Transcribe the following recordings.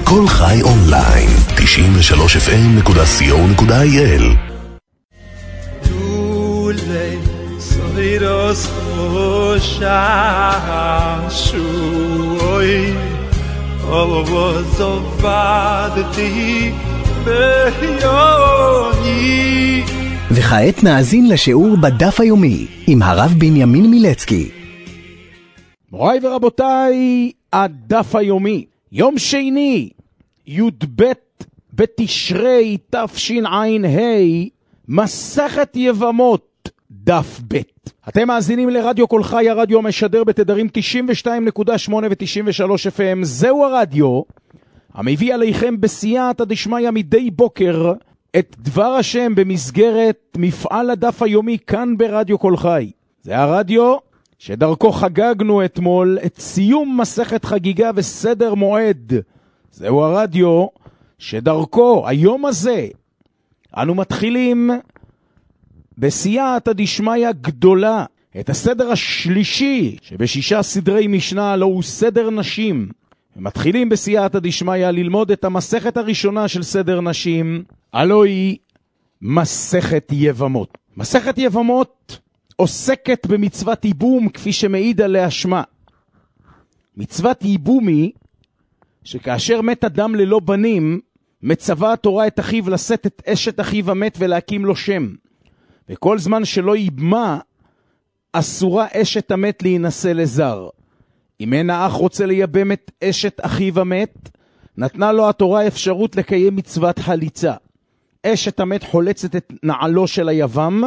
כל חי אונליין, 93fm.co.il. וכעת נאזין לשיעור בדף היומי עם הרב בנימין מילצקי. מוריי ורבותיי, הדף היומי, יום שני, י"ב בתשרי תשע"ה, מסכת יבמות, דף ב'. אתם מאזינים לרדיו כל חי, הרדיו המשדר בתדרים 92.8 ו-93 FM. זהו הרדיו המביא עליכם בסייעתא דשמיא מדי בוקר את דבר השם במסגרת מפעל הדף היומי כאן ברדיו כל חי. זה הרדיו שדרכו חגגנו אתמול את סיום מסכת חגיגה וסדר מועד. זהו הרדיו שדרכו היום הזה אנו מתחילים בסייעתא דשמיא גדולה את הסדר השלישי שבשישה סדרי משנה, לא הוא סדר נשים. ומתחילים בסייעתא דשמיא ללמוד את המסכת הראשונה של סדר נשים, הלוא היא מסכת יבמות. מסכת יבמות עוסקת במצוות ייבום כפי שמעיד עליה שמה. מצוות ייבום היא שכאשר מת אדם ללא בנים, מצווה התורה את אחיו לשאת את אשת אחיו המת ולהקים לו שם. וכל זמן שלא ייבמה, אסורה אשת המת להינשא לזר. אם אין האח רוצה לייבם את אשת אחיו המת, נתנה לו התורה אפשרות לקיים מצוות חליצה. אשת המת חולצת את נעלו של היבם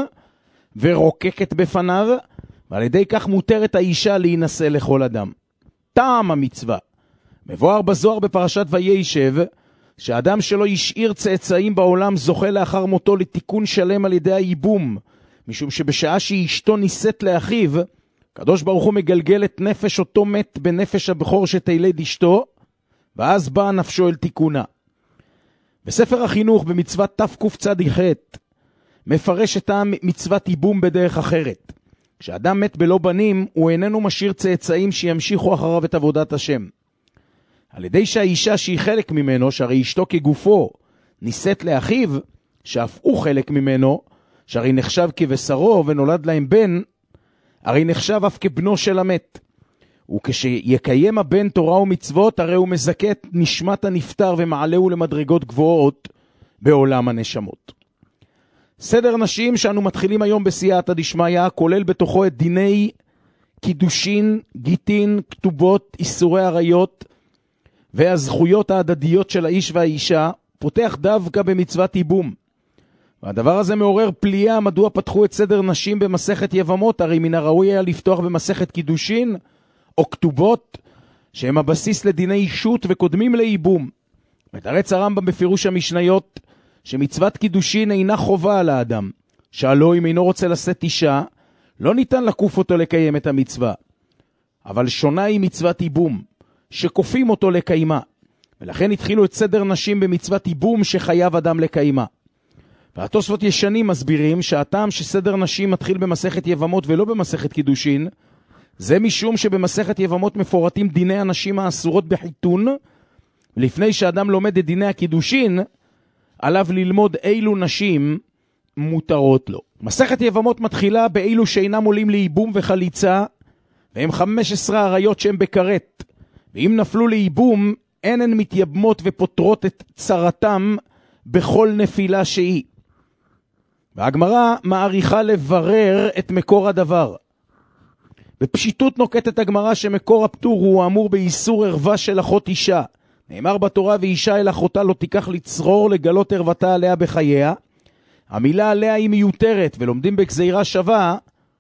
ורוקקת בפניו, ועל ידי כך מותרת האישה להינשא לכל אדם. טעם המצווה מבואר בזוהר בפרשת וישב, שאדם שלא ישאיר צאצאים בעולם זוכה לאחר מותו לתיקון שלם על ידי הייבום, משום שבשעה שאשתו נישאת לאחיו, הקדוש ברוך הוא מגלגל את נפש אותו מת בנפש הבכור שתילד אשתו, ואז באה נפשו אל תיקונה. בספר החינוך במצוות תקצ"ח מפרש את מצוות ייבום בדרך אחרת. כשאדם מת בלא בנים, הוא איננו משאיר צאצאים שימשיכו אחריו את עבודת השם. על ידי שהאישה שהיא חלק ממנו, שהרי אשתו כגופו, נישאת לאחיו, שאף הוא חלק ממנו, שהרי נחשב כבשרו ונולד להם בן, הרי נחשב אף כבנו של המת. וכשיקיים הבן תורה ומצוות, הרי הוא מזכה את נשמת הנפטר ומעלהו למדרגות גבוהות בעולם הנשמות. סדר נשים שאנו מתחילים היום בסייעתא דשמיא, כולל בתוכו את דיני קידושין, גיטין, כתובות, איסורי עריות, והזכויות ההדדיות של האיש והאישה, פותח דווקא במצוות ייבום. והדבר הזה מעורר פליאה מדוע פתחו את סדר נשים במסכת יבמות, הרי מן הראוי היה לפתוח במסכת קידושין או כתובות, שהם הבסיס לדיני אישות וקודמים לייבום. מתרץ הרמב"ם בפירוש המשניות, שמצוות קידושין אינה חובה על האדם, שהלא אם אינו רוצה לשאת אישה, לא ניתן לקוף אותו לקיים את המצווה. אבל שונה היא מצוות ייבום, שכופים אותו לקיימה, ולכן התחילו את סדר נשים במצוות ייבום שחייב אדם לקיימה. והתוספות ישנים מסבירים שהטעם שסדר נשים מתחיל במסכת יבמות ולא במסכת קידושין, זה משום שבמסכת יבמות מפורטים דיני הנשים האסורות בחיתון, ולפני שאדם לומד את דיני הקידושין, עליו ללמוד אילו נשים מותרות לו. מסכת יבמות מתחילה באילו שאינם עולים לייבום וחליצה, והם 15 עריות שהם בקרת, ואם נפלו לייבום, אין הן מתייבמות ופותרות את צרתם בכל נפילה שהיא. והגמרא מעריכה לברר את מקור הדבר. בפשיטות נוקטת הגמרא שמקור הפטור הוא האמור באיסור ערווה של אחות אישה. נאמר בתורה ואישה אל אחותה לא תיקח לצרור לגלות ערוותה עליה בחייה. המילה עליה היא מיותרת ולומדים בגזירה שווה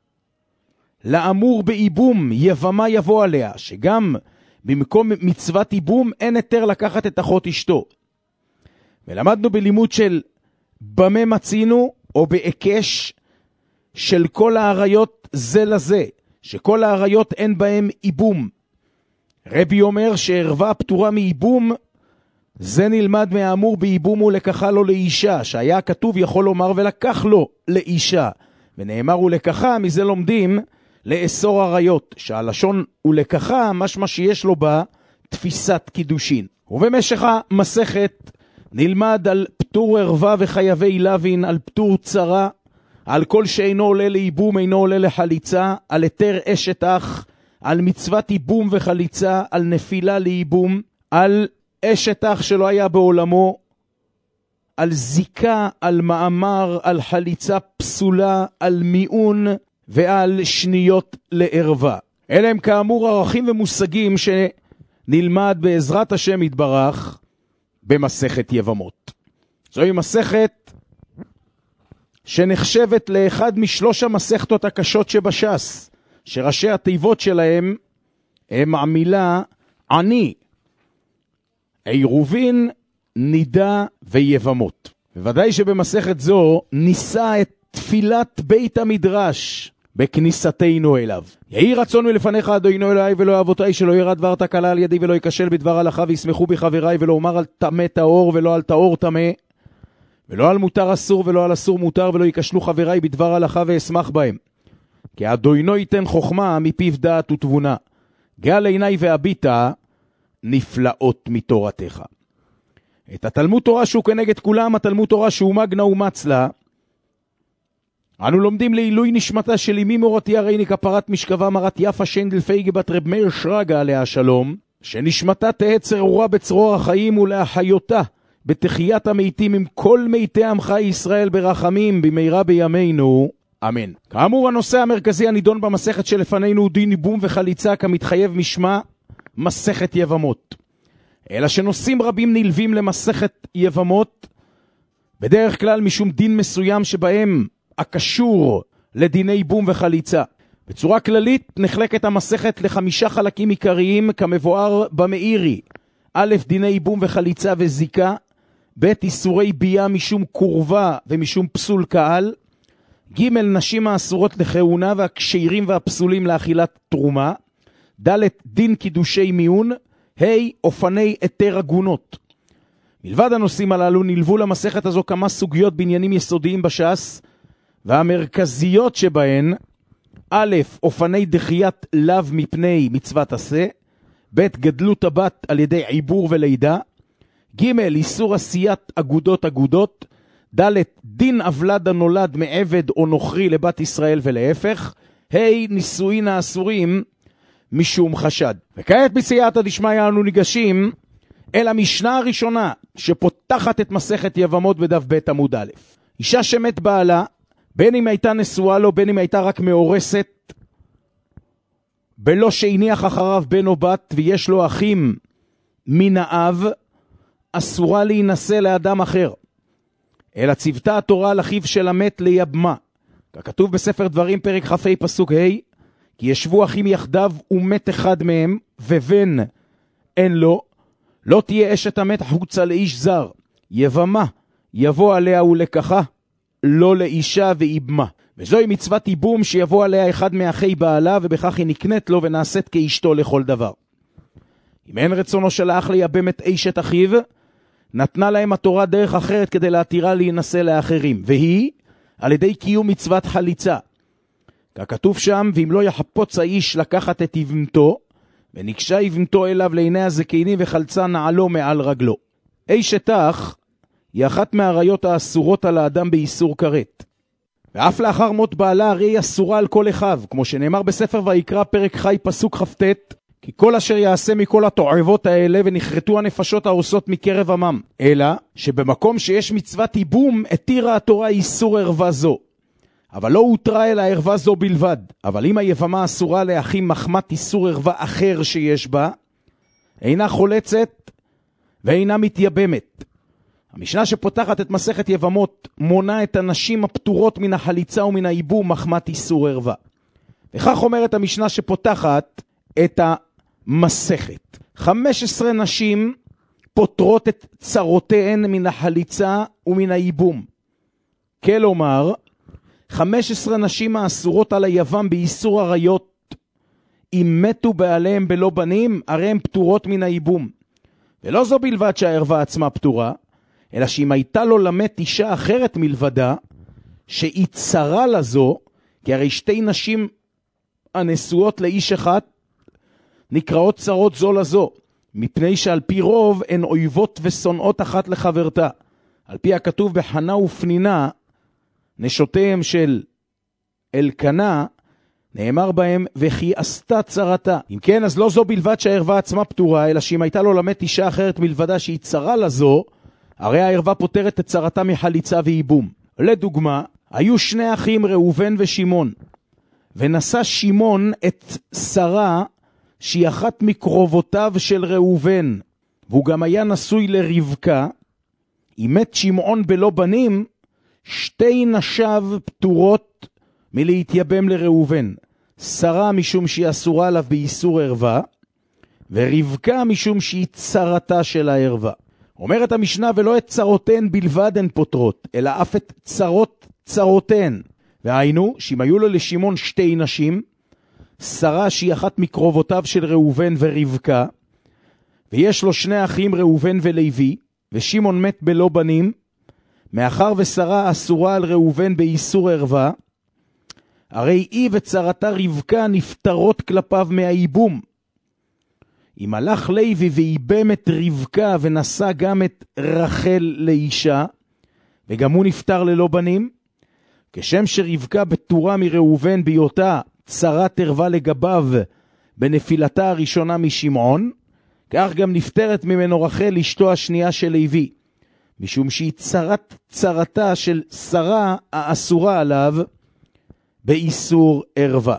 לאמור בייבום יבמה יבוא עליה, שגם במקום מצוות ייבום אין היתר לקחת את אחות אשתו. ולמדנו בלימוד של במה מצינו או בהיקש של כל העריות זה לזה, שכל העריות אין בהם ייבום. רבי אומר שערווה פטורה מייבום, זה נלמד מהאמור בייבום ולקחה לו לאישה, שהיה כתוב יכול לומר ולקח לו לאישה, ונאמר ולקחה, מזה לומדים לאסור עריות, שהלשון ולקחה משמע שיש לו בה תפיסת קידושין. ובמשך המסכת נלמד על פטור ערווה וחייבי לוין, על פטור צרה, על כל שאינו עולה לייבום אינו עולה לחליצה, על היתר אשת אח, על מצוות ייבום וחליצה, על נפילה לייבום, על אשת אח שלא היה בעולמו, על זיקה, על מאמר, על חליצה פסולה, על מיעון ועל שניות לערווה. אלה הם כאמור ערכים ומושגים שנלמד בעזרת השם יתברך במסכת יבמות. זוהי מסכת שנחשבת לאחד משלוש המסכתות הקשות שבש"ס, שראשי התיבות שלהם הם המילה עני, עירובין, נידה ויבמות. בוודאי שבמסכת זו ניסה את תפילת בית המדרש בכניסתנו אליו. יהי רצון מלפניך אדוני אלוהי ולא אבותיי, שלא ירד דבר תקלה על ידי ולא יקשל בדבר הלכה, וישמחו בחבריי, ולא אומר על טמא טהור ולא על טהור טמא, ולא על מותר אסור ולא על אסור מותר, ולא יקשלו חבריי בדבר הלכה ואשמח בהם. כי אדוני ייתן חוכמה מפיו דעת ותבונה. גל עיניי והביטה נפלאות מתורתך. את התלמוד תורה שהוא כנגד כולם, התלמוד תורה שהוא מגנה ומצלה, אנו לומדים לעילוי נשמתה של אמי מורתי הרייני כפרת משכבה מרת יפה שנדל פייגה בת רב מאיר שרגא עליה שלום, שנשמתה תהא צרורה בצרור החיים ולהחיותה בתחיית המתים עם כל מתי עמך ישראל ברחמים במהרה בימינו, אמן. כאמור, הנושא המרכזי הנידון במסכת שלפנינו הוא דין ייבום וחליצה כמתחייב משמה מסכת יבמות. אלא שנושאים רבים נלווים למסכת יבמות, בדרך כלל משום דין מסוים שבהם הקשור לדיני ייבום וחליצה. בצורה כללית נחלקת המסכת לחמישה חלקים עיקריים כמבואר במאירי. א', דיני ייבום וחליצה וזיקה, ב', איסורי בייה משום קורבה ומשום פסול קהל, ג', נשים האסורות לכהונה והקשירים והפסולים לאכילת תרומה, ד', דין קידושי מיון, ה', אופני היתר עגונות. מלבד הנושאים הללו נלוו למסכת הזו כמה סוגיות בעניינים יסודיים בש"ס, והמרכזיות שבהן, א', אופני דחיית לאו מפני מצוות עשה, ב', גדלות הבת על ידי עיבור ולידה, ג', איסור עשיית אגודות, ד', דין אבלד הנולד מעבד או נוכרי לבת ישראל ולהפך, ה', נישואין האסורים משום חשד. וכעת בסייעתא דשמיא אנו ניגשים אל המשנה הראשונה שפותחת את מסכת יבמות בדף ב' עמוד א'. אישה שמת בעלה, בין אם הייתה נשואה לו, בין אם הייתה רק מאורסת, בלא שהניח אחריו בן או בת ויש לו אחים מן האב, אסורה להינשא לאדם אחר, אלא ציוותה התורה על אחיו של המת ליבמה. ככתוב בספר דברים פרק כ"ה פסוק ה', כי ישבו אחים יחדיו ומת אחד מהם ובן אין לו, לא תהיה אשת המת חוצה לאיש זר, יבמה יבוא עליה ולקחה, לא לאישה ואיבמה. וזוהי מצוות ייבום שיבוא עליה אחד מאחי בעלה, ובכך היא נקנית לו ונעשית כאשתו לכל דבר. אם אין רצונו של האח לייבם את אשת אחיו, נתנה להם התורה דרך אחרת כדי להתירה להינשא לאחרים, והיא על ידי קיום מצוות חליצה. ככתוב שם, ואם לא יחפוץ האיש לקחת את יבמתו, ונקשה יבמתו אליו לעיני הזקנים וחלצה נעלו מעל רגלו. אשת אח היא אחת מהעריות האסורות על האדם באיסור כרת. ואף לאחר מות בעלה הרי היא אסורה על כל אחיו, כמו שנאמר בספר ויקרא פרק חי פסוק כ"ט, כי כל אשר יעשה מכל התועבות האלה ונחרטו הנפשות העושות מקרב עמם. אלא שבמקום שיש מצוות ייבום התירה התורה איסור ערווה זו. אבל לא הותרה אלא ערווה זו בלבד. אבל אם היבמה אסורה לאחים מחמת איסור ערווה אחר שיש בה, אינה חולצת ואינה מתייבמת. המשנה שפותחת את מסכת יבמות מונה את הנשים הפטורות מן החליצה ומן הייבום מחמת איסור ערווה. וכך אומרת המשנה שפותחת את המסכת. 15 נשים פותרות את צרותיהן מן החליצה ומן הייבום. כלומר, 15 נשים האסורות על היבם באיסור עריות, אם מתו בעליהם בלא בנים, הרי הם פטורות מן הייבום. ולא זו בלבד שהערווה עצמה פטורה, אלא שאם הייתה לו למת אישה אחרת מלבדה, שהיא צרה לזו, כי הרי שתי נשים הנשואות לאיש אחד, נקראות צרות זו לזו, מפני שעל פי רוב הן אויבות ושונאות אחת לחברתה. על פי הכתוב בחנה ופנינה, נשותיהם של אלקנה, נאמר בהם, וכי עשתה צרתה. אם כן, אז לא זו בלבד שהערווה עצמה פטורה, אלא שאם הייתה לו למד אישה אחרת מלבדה שהיא צרה לזו, הרי הערווה פותרת את צרתה מחליצה ואיבום. לדוגמה, היו שני אחים ראובן ושמעון, ונשא שמעון את שרה שהיא אחת מקרובותיו של ראובן, והוא גם היה נשוי לרבקה. אם מת שמעון בלא בנים, שתי נשיו פטורות מלהתייבם לראובן. שרה משום שהיא אסורה עליו באיסור ערווה, ורבקה משום שהיא צרתה של הערווה. אומרת המשנה, ולא את צרותיהן בלבד הן פותרות, אלא אף את צרות צרותיהן. והיינו, שאם היו לו לשמעון שתי נשים, שרה שהיא אחת מקרובותיו של ראובן ורבקה, ויש לו שני אחים ראובן ולוי, ושמעון מת בלא בנים, מאחר ושרה אסורה על ראובן באיסור ערווה, הרי היא וצרתה רבקה נפטרות כלפיו מהאיבום. אם הלך לוי ואיבם את רבקה ונשא גם את רחל לאישה, וגם הוא נפטר ללא בנים, כשם שרבקה פטורה מראובן בהיותה צרת ערווה לגביו בנפילתה הראשונה משמעון, כך גם נפטרת ממנו רחל אשתו השנייה של לוי, משום שהיא צרתה של שרה האסורה עליו באיסור ערווה.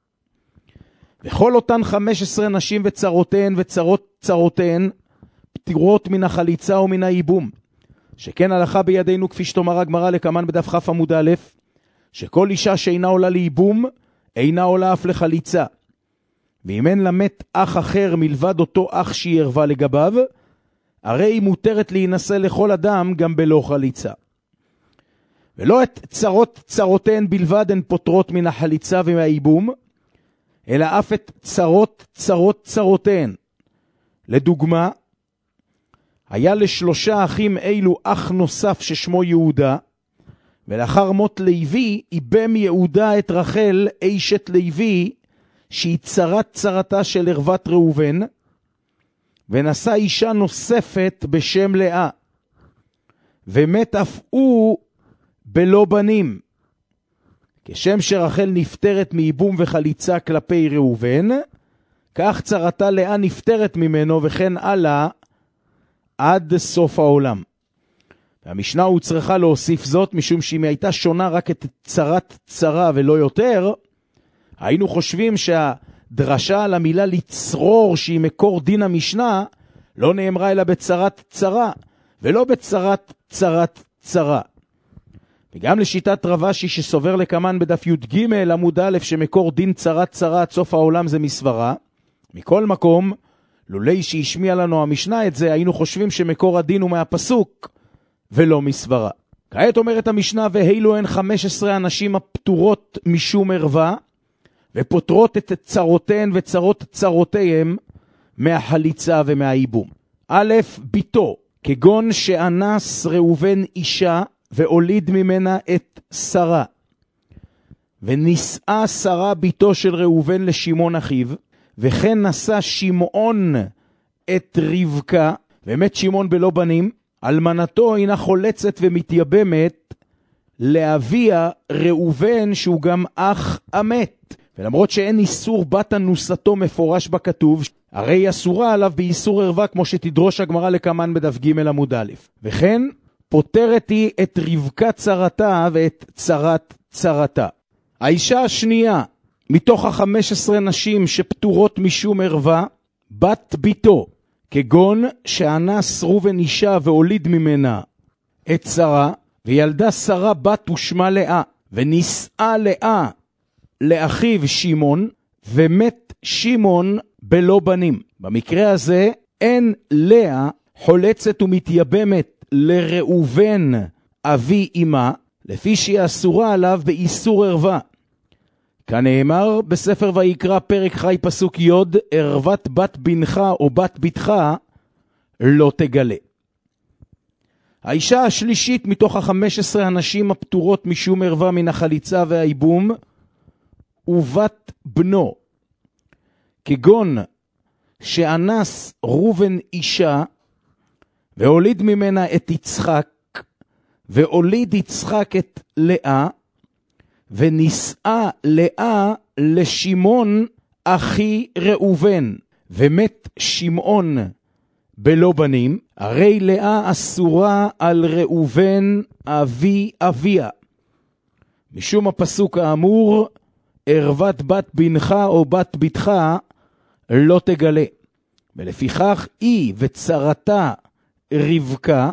וכל אותן 15 נשים וצרותיהן וצרות צרותיהן פטורות מן החליצה ומן האיבום, שכן הלכה בידינו כפי שתאמר הגמרא לקמן בדף כ' עמוד א', שכל אישה שאינה עולה לאיבום אינה עולה אף לחליצה, ואם אין למת אח אחר מלבד אותו אח שהיא ערווה לגביו, הרי היא מותרת להינשא לכל אדם גם בלא חליצה. ולא את צרות צרותיהן בלבד הן פותרות מן החליצה ומהאיבום, אלא אף את צרות צרותיהן. לדוגמה, היה לשלושה אחים אלו אח נוסף ששמו יהודה, ולאחר מות לוי איבם יהודה את רחל אשת לוי, שהיא צרתה של ערוות ראובן, ונשא אישה נוספת בשם לאה, ומת אף הוא בלא בנים, כשם שרחל נפטרת מאיבום וחליצה כלפי ראובן, כך צרתה לאה נפטרת ממנו, וכן הלאה עד סוף העולם. והמשנה הוא צריכה להוסיף זאת, משום שאם היא הייתה שונה רק את צרת צרה ולא יותר, היינו חושבים שהדרשה על המילה לצרור שהיא מקור דין המשנה לא נאמרה אלא בצרת צרה ולא בצרת צרה. וגם לשיטת רבשי שסובר לקמן בדף י"ג עמוד א' שמקור דין צרת צרה עד סוף העולם זה מסברה. מכל מקום, לולי שהשמיע לנו המשנה את זה, היינו חושבים שמקור הדין הוא מהפסוק ולא מסברה. כעת אומרת המשנה, והילו הן 15 אנשים הפטורות משום ערווה, ופותרות את צרותיהן וצרות צרותיהם מהחליצה ומהאיבום. א', ביתו, כגון שאנס ראובן אישה והוליד ממנה את שרה, ונישאה שרה ביתו של ראובן לשמעון אחיו, וכן נשא שמעון את רבקה, ומת שמעון בלא בנים, אלמנתו אינה חולצת ומתייבמת לאביה ראובן שהוא גם אח המת. ולמרות שאין איסור בת אנוסתו מפורש בכתוב, הרי היא אסורה עליו באיסור ערווה כמו שתדרוש הגמרא לקמן בדף ג' עמוד א'. וכן פותרת היא את רבקה צרתה ואת צרת צרתה. האישה השנייה מתוך 15 נשים שפטורות משום ערווה, בת ביתו, כגון שאנס ראובן אישה והוליד ממנה את שרה, וילדה שרה בת ושמה לאה, ונישאה לאה לאחיו שמעון, ומת שמעון בלא בנים. במקרה הזה אין לאה חולצת ומתייבמת לראובן אבי אמה, לפי שהיא אסורה עליו באיסור ערווה. כנאמר בספר ויקרא פרק חי פסוק י', ערוות בת בנך או בת ביתך לא תגלה. האישה השלישית מתוך 15 הנשים הפטורות משום ערווה מן החליצה והאיבום, ובת בנו, כגון שאנס ראובן אישה, והוליד ממנה את יצחק, והוליד יצחק את לאה, ונישאה לאה לשמעון אחי ראובן, ומת שמעון בלא בנים, הרי לאה אסורה על ראובן אבי אביה. משום הפסוק האמור, ערוות בת בנך או בת בתך לא תגלה. ולפיכך היא וצרתה רבקה,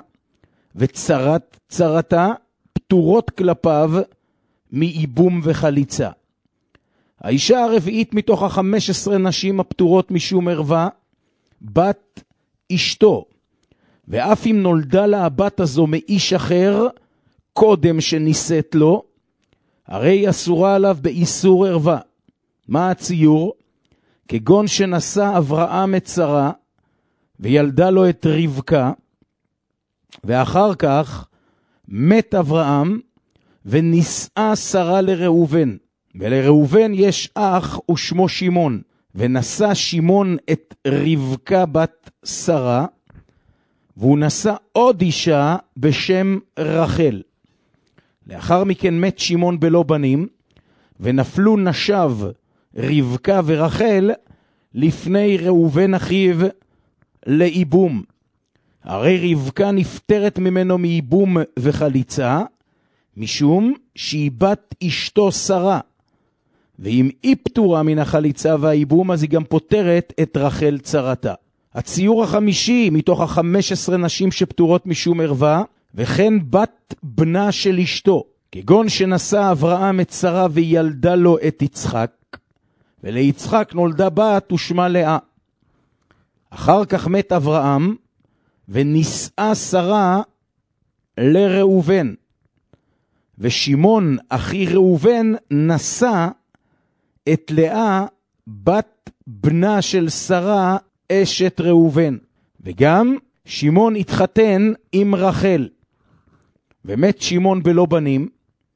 וצרתה פטורות כלפיו מאיבום וחליצה. האישה הרביעית מתוך 15 נשים הפטורות משום ערווה, בת אשתו, ואף אם נולדה לה הבת הזו מאיש אחר, קודם שנישאת לו, הרי אסורה עליו באיסור ערווה. מה הציור? כגון שנשא אברהם את שרה, וילדה לו את רבקה, ואחר כך מת אברהם, ונישאה שרה לראובן. ולראובן יש אח ושמו שמעון, ונשא שמעון את רבקה בת שרה, והוא נשא עוד אישה בשם רחל. לאחר מכן מת שמעון בלא בנים, ונפלו נשיו רבקה ורחל לפני ראובן אחיו לאיבום. הרי רבקה נפטרת ממנו מאיבום וחליצה, משום שהיא בת אשתו שרה. ואם היא פטורה מן החליצה והאיבום, אז היא גם פותרת את רחל צרתה. הציור החמישי מתוך 15 נשים שפטורות משום ערווה, וכן בת בנה של אשתו, כגון שנשא אברהם את שרה וילדה לו את יצחק, וליצחק נולדה בת ושמה לאה. אחר כך מת אברהם, ונישאה שרה לראובן, ושמעון אחי ראובן נשא את לאה בת בנה של שרה אשת ראובן, וגם שמעון התחתן עם רחל, ומת שמעון בלא בנים,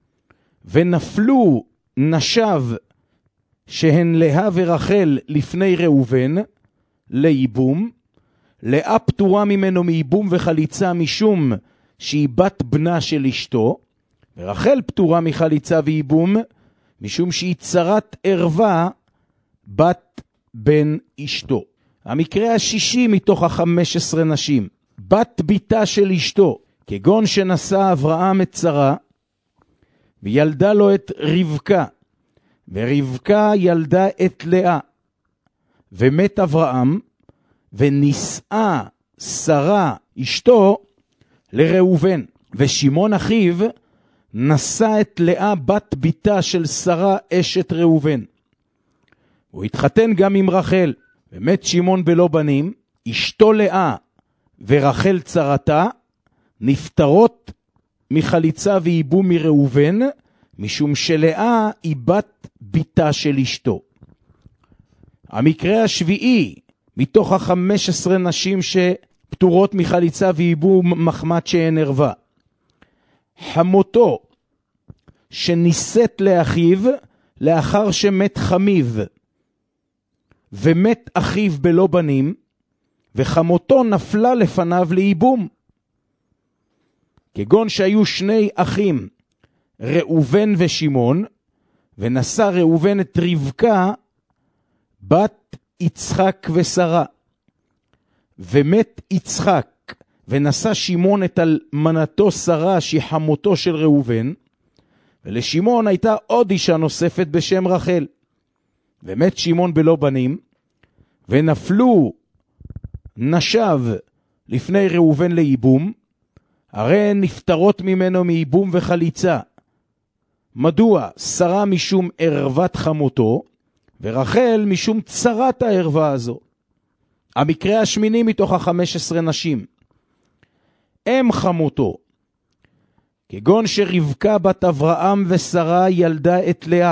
ונפלו נשיו שהן לאה ורחל לפני ראובן לאיבום. לאה פטורה ממנו מאיבום וחליצה משום שהיא בת בנה של אשתו, ורחל פטורה מחליצה ואיבום משום שהיא צרת ערווה בת בן אשתו. המקרה השישי מתוך 15 נשים, בת ביתה של אשתו, כגון שנשא אברהם את שרה, וילדה לו את רבקה, ורבקה ילדה את לאה, ומת אברהם, ונישאה שרה אשתו לראובן, ושמעון אחיו נשא את לאה בת ביתה של שרה אשת ראובן. הוא התחתן גם עם רחל, ומת שמעון בלא בנים. אשתו לאה ורחל צרתה נפטרות מחליצה ואיבום מראובן, משום שלאה היא בת ביתה של אשתו. המקרה השביעי מתוך 15 נשים שפטורות מחליצה ואיבום מחמת שהן ערווה, חמותו שנישאת לאחיו לאחר שמת חמיו, ומת אחיו בלא בנים, וחמותו נפלה לפניו לאיבום. כגון שהיו שני אחים, ראובן ושמעון, ונשא ראובן את רבקה בת יצחק ושרה, ומת יצחק, ונשא שמעון את אלמנתו שרה שהיא חמותו של ראובן, ולשמעון הייתה עוד אישה נוספת בשם רחל, ומת שמעון בלא בנים, ונפלו נשיו לפני ראובן לאיבום, הרי נפטרות ממנו מאיבום וחליצה. מדוע? שרה משום ערוות חמותו, ורחל משום צרת הערווה הזו. המקרה השמיני מתוך 15 נשים, אם חמותו, כגון שרבקה בת אברהם ושרה ילדה את לאה,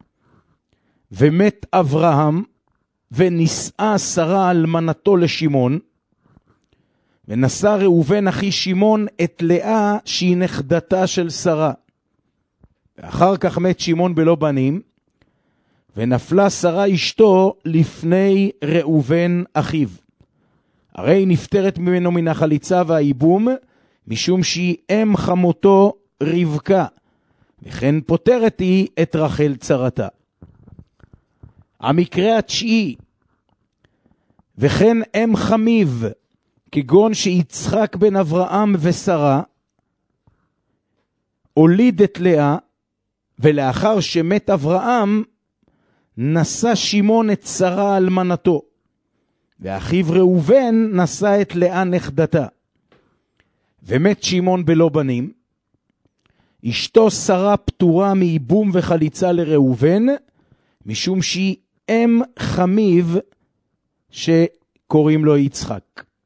ומת אברהם, ונישאה שרה אלמנתו לשמעון, ונשא ראובן אחי שמעון את לאה שהיא נכדתה של שרה. ואחר כך מת שמעון בלא בנים, ונפלה שרה אשתו לפני ראובן אחיו. הרי היא נפטרת ממנו מן החליצה והייבום, משום שהיא אם חמותו רבקה, וכן פותרת היא את רחל צרתה. המקרה התשיעי, וכן אם חמיב, כגון שיצחק בן אברהם ושרה, הוליד את לאה, ולאחר שמת אברהם, נשא שמעון את שרה אלמנתו, ואחיו ראובן נשא את לאה נכדתה. ומת שמעון בלא בנים, אשתו שרה פטורה מייבום וחליצה לראובן, משום שהיא אם חמיב שקוראים לו יצחק.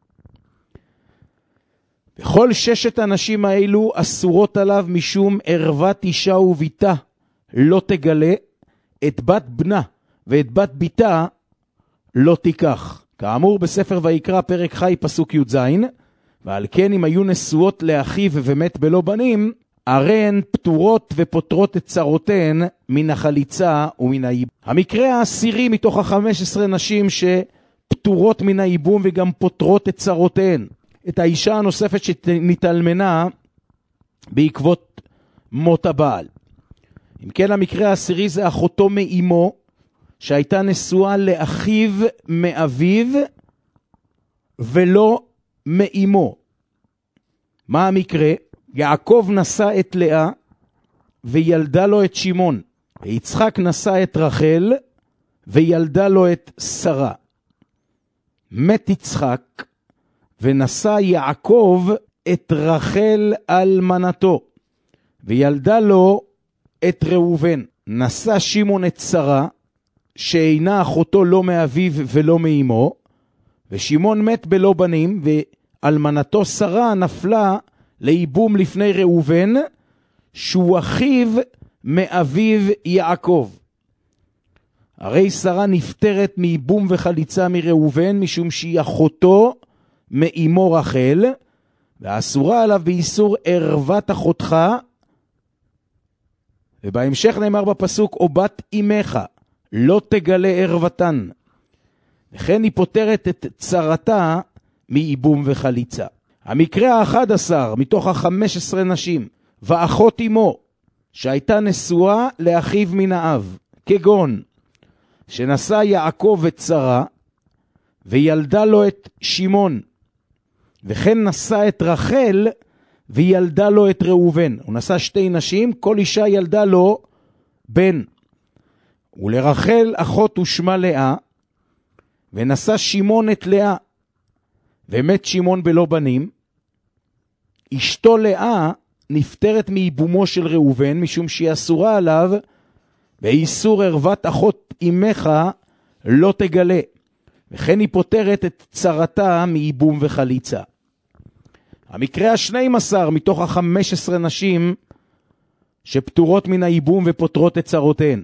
וכל ששת הנשים האלו אסורות עליו משום ערוות אישה וביתה לא תגלה, את בת בנה ואת בת ביתה לא תיקח. כאמור בספר ויקרא פרק חי פסוק י"ז, ועל כן אם היו נשואות לאחיו ומת בלא בנים, הרי הן פטורות ופותרות את צרותיהן מן החליצה ומן הייבום. המקרה העשירי מתוך 15 נשים שפטורות מן הייבום וגם פותרות את צרותיהן, את האישה הנוספת שנתאלמנה בעקבות מות הבעל. אם כן, המקרה העשירי זה אחותו מאמו, שהייתה נשואה לאחיו מאביו ולא מאמו. מה המקרה? יעקב נשא את לאה וילדה לו את שמעון, ויצחק נשא את רחל וילדה לו את שרה. מת יצחק ונשא יעקב את רחל אלמנתו, וילדה לו את ראובן. נשא שמעון את שרה, שאינה אחותו לא מאביו ולא מאמו, ושמעון מת בלא בנים, ואלמנתו שרה נפלה לייבום לפני ראובן, שהוא אחיו מאביו יעקב. הרי שרה נפטרת מייבום וחליצה מראובן, משום שהיא אחותו מאמו רחל, ואסורה עליו באיסור ערוות אחותך, ובהמשך נאמר בפסוק, או בת אמך, לא תגלה ערוותן. וכן היא פותרת את צרתה מייבום וחליצה. המקרה ה-11 מתוך 15 נשים, ואחות אמו, שהייתה נשואה לאחיו מן האב, כגון שנשא יעקב את שרה, וילדה לו את שמעון, וכן נשא את רחל, וילדה לו את ראובן. הוא נשא שתי נשים, כל אישה ילדה לו בן. ולרחל אחות ושמה לאה, ונשא שמעון את לאה, ומת שמעון בלא בנים. אשתו לאה נפטרת מייבומו של ראובן, משום שהיא אסורה עליו, באיסור ערוות אחות אמך לא תגלה, וכן היא פותרת את צרתה מייבום וחליצה. המקרה ה-12 מתוך 15 נשים שפטורות מן הייבום ופותרות את צרותיהן.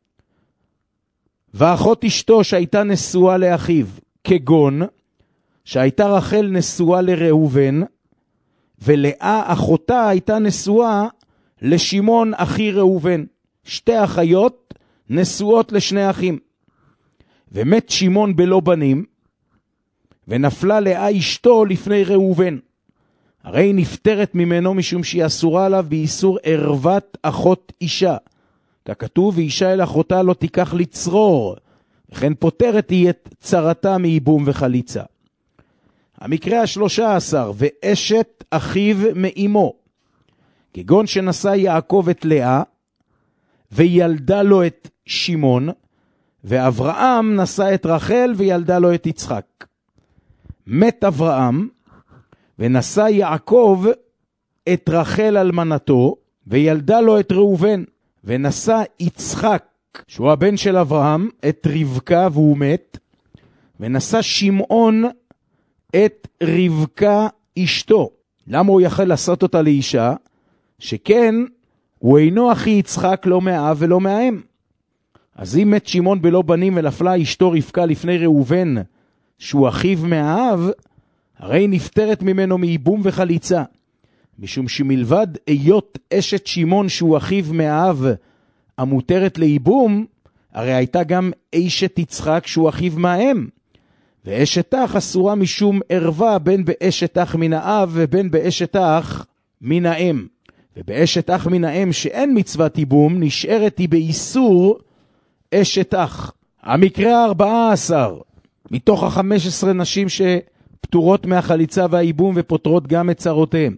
ואחות אשתו שהייתה נשואה לאחיו, כגון שהייתה רחל נשואה לראובן, ולאה אחותה הייתה נשואה לשמעון אחי ראובן. שתי אחיות נשואות לשני אחים. ומת שמעון בלא בנים, ונפלה לאה אשתו לפני ראובן. הרי היא נפטרת ממנו משום שהיא אסורה עליו באיסור ערוות אחות אישה. ככתוב, ואישה אל אחותה לא תיקח לצרור, וכן פותרת היא את צרתה מייבום וחליצה. המקרה ה-13, ואשת אחיו מאמו, כגון שנשא יעקב את לאה, וילדה לו את שמעון, ואברהם נשא את רחל וילדה לו את יצחק. מת אברהם, ונשא יעקב את רחל אלמנתו, וילדה לו את ראובן. ונשא יצחק, שהוא הבן של אברהם, את רבקה והוא מת. ונשא שמעון את רבקה אשתו. למה הוא יכל לעשות אותה לאישה? שכן הוא אינו אחי יצחק לא מהאב ולא מהאם. אז אם מת שמעון בלא בנים ונפלה אשתו רבקה לפני ראובן, שהוא אחיו מהאב, הרי נפטרת ממנו מייבום וחליצה. משום שמלבד היות אשת שמעון שהוא אחיו מהאב המותרת לייבום, הרי הייתה גם אשת יצחק שהוא אחיו מהאם, ואשת אח אסורה משום ערווה בין באשת אח מן האב ובין באשת אח מן האם. ובאשת אח מן האם שאין מצוות ייבום, נשארת היא באיסור אשת אח. המקרה 14 מתוך 15 נשים שפטורות מהחליצה והייבום ופותרות גם את צרותיהם.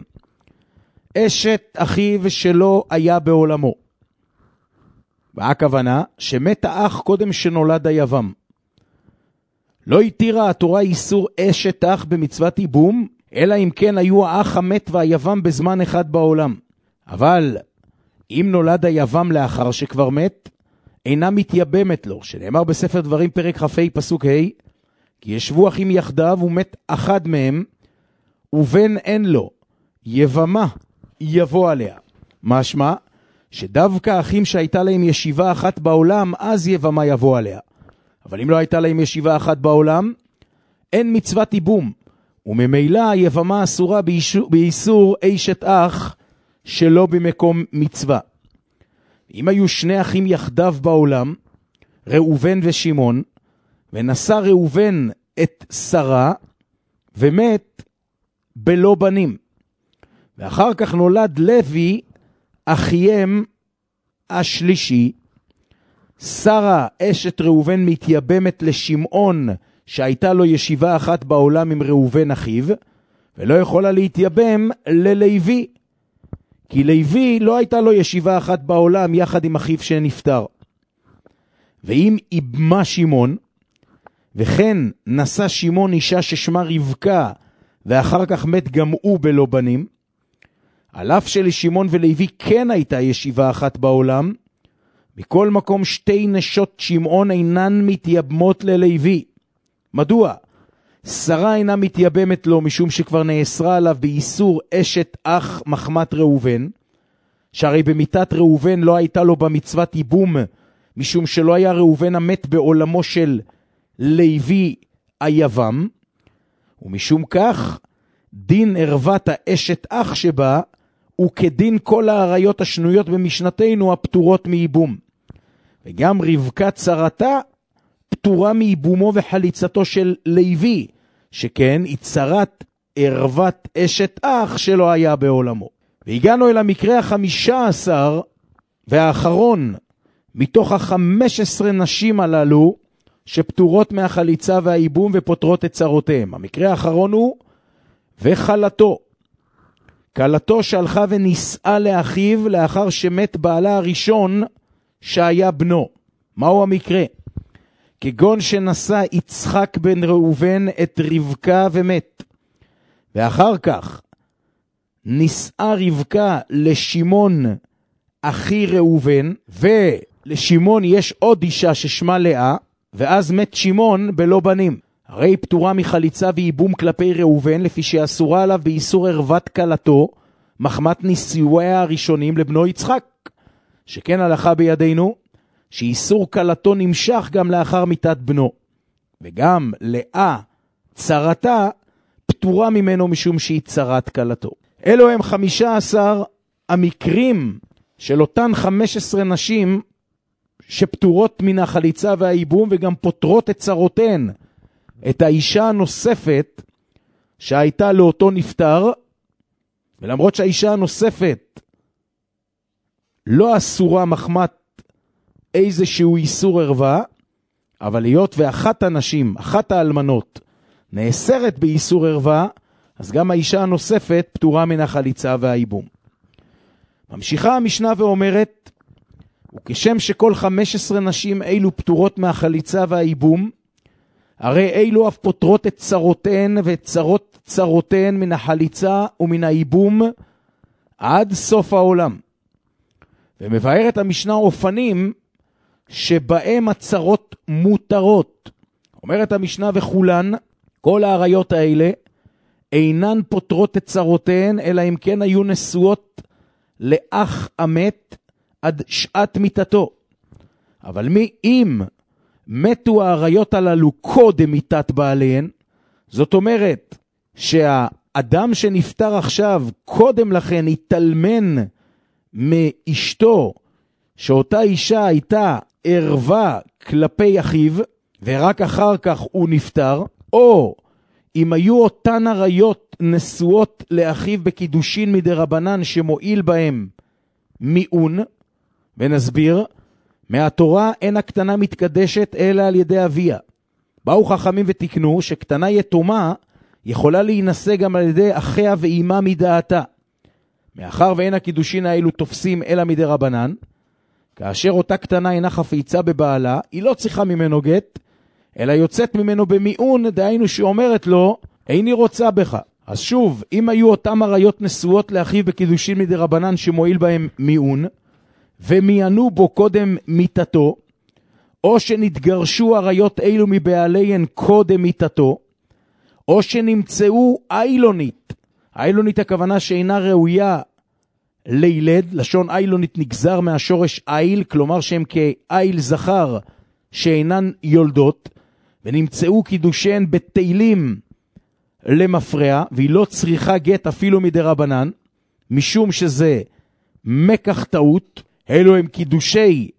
אשת אחיו שלא היה בעולמו. והכוונה שמת האח קודם שנולד היבם. לא התירה התורה איסור אשת אח במצוות ייבום, אלא אם כן היו האח המת והיבם בזמן אחד בעולם. אבל אם נולד היבם לאחר שכבר מת, אינה מתייבמת לו, שנאמר בספר דברים פרק כ"ה פסוק ה', כי ישבו אחים יחדיו ומת אחד מהם, ובן אין לו, יבמה יבוא עליה. משמע שדווקא אחים שהייתה להם ישיבה אחת בעולם, אז יבמה יבוא עליה. אבל אם לא הייתה להם ישיבה אחת בעולם, אין מצוות ייבום, וממילא היבמה אסורה באיסור אשת אח שלא במקום מצווה. אם היו שני אחים יחדיו בעולם, ראובן ושמעון, ונשא ראובן את שרה, ומת בלא בנים. ואחר כך נולד לוי, אחייהם השלישי, שרה אשת ראובן מתייבמת לשמעון, שהייתה לו ישיבה אחת בעולם עם ראובן אחיו, ולא יכולה להתייבם ללוי, כי לוי לא הייתה לו ישיבה אחת בעולם יחד עם אחיו שנפטר. ואם איבמה שמעון, וכן נשא שמעון אישה ששמה רבקה, ואחר כך מת גם הוא בלא בנים, על אף שלשמעון ולוי כן הייתה ישיבה אחת בעולם, בכל מקום שתי נשות שמעון אינן מתייבמות ללוי. מדוע? שרה אינה מתייבמת לו משום שכבר נאסרה עליו באיסור אשת אח מחמת ראובן, שהרי במיתת ראובן לא הייתה לו במצוות ייבום, משום שלא היה ראובן המת בעולמו של לוי היבם, ומשום כך דין ערוות האשת אח שבה הוא כדין כל העריות השנויות במשנתנו הפטורות מייבום. וגם רבקה צרתה פטורה מייבומו וחליצתו של לוי, שכן היא צרת ערוות אשת אח שלא היה בעולמו. והגענו אל המקרה 15 והאחרון מתוך 15 נשים הללו שפטורות מהחליצה והייבום ופותרות את צרותיהם. המקרה האחרון הוא וחלתו. כלתו שהלכה ונישאה לאחיו לאחר שמת בעלה הראשון שהיה בנו. מהו המקרה? כגון שנשא יצחק בן ראובן את רבקה ומת, ואחר כך נישאה רבקה לשמעון אחי ראובן, ולשמעון יש עוד אישה ששמה לאה, ואז מת שמעון בלא בנים. הרי פטורה מחליצה וייבום כלפי ראובן, לפי שאסורה עליו באיסור ערוות כלתו, מחמת נישואיה הראשונים לבנו יצחק. שכן הלכה בידינו, שאיסור כלתו נמשך גם לאחר מיתת בנו. וגם לאה צרתה פטורה ממנו משום שהיא צרת כלתו. אלו הם 15 המקרים של אותן 15 נשים שפטורות מן החליצה והייבום וגם פותרות את צרותיהן. את האישה הנוספת שהייתה לאותו נפטר, ולמרות שהאישה הנוספת לא אסורה מחמת איזשהו איסור ערווה, אבל להיות ואחת הנשים, אחת האלמנות, נאסרת באיסור ערווה, אז גם האישה הנוספת פטורה מן החליצה והייבום. ממשיכה המשנה ואומרת, וכשם שכל 15 נשים אילו פטורות מהחליצה והייבום, הרי אילו אף פותרות את צרותיהן ואת צרות צרותיהן מן החליצה ומן הייבום עד סוף העולם. ומבארת המשנה אופנים שבהם הצרות מותרות. אומרת המשנה וכולן, כל העריות האלה אינן פותרות את צרותיהן, אלא אם כן היו נשואות לאח המת עד שעת מיתתו. אבל אם מתו העריות הללו קודם מיתת בעליהן, זאת אומרת שהאדם שנפטר עכשיו קודם לכן התאלמן מאשתו, שאותה אישה הייתה ערווה כלפי אחיו, ורק אחר כך הוא נפטר, או אם היו אותן עריות נשואות לאחיו בקידושין מדרבנן שמועיל בהם מיעון, ונסביר, מהתורה אין הקטנה מתקדשת אלא על ידי אביה. באו חכמים ותקנו שקטנה יתומה יכולה להינשא גם על ידי אחיה ואימה מדעתה. מאחר ואין הקידושין האלו תופסים אלא מדרבנן, כאשר אותה קטנה אינה חפיצה בבעלה, היא לא צריכה ממנו גט, אלא יוצאת ממנו במיעון, דהיינו שאומרת לו, איני רוצה בך. אז שוב, אם היו אותם עריות נשואות לאחיו בקידושין מדרבנן שמועיל בהם מיעון, ומיינו בו קודם מיתתו, או שנתגרשו עריות אלו מבעליהן קודם מיתתו, או שנמצאו איילונית. איילונית הכוונה שאינה ראויה לילד, לשון איילונית נגזר מהשורש איל, כלומר שהם כאיל זכר שאינן יולדות, ונמצאו קידושן בתילים למפרע, והיא לא צריכה גט אפילו מדרבנן, משום שזה מקח טעות, אלו הם קידושי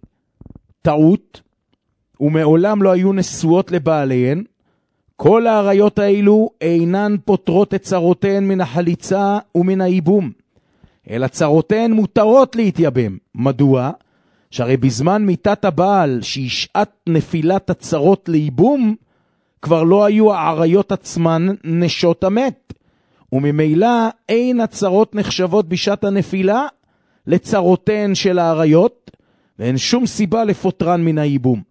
טעות, ומעולם לא היו נשואות לבעליהן. כל העריות האלו אינן פותרות את צרותיהן מן החליצה ומן האיבום, אלא צרותיהן מותרות להתייבם. מדוע? שהרי בזמן מיתת הבעל, שהיא שעת נפילת הצרות לאיבום, כבר לא היו העריות עצמן נשות המת, וממילא אין הצרות נחשבות בשעת הנפילה לצרותיהן של העריות, ואין שום סיבה לפוטרן מן האיבום.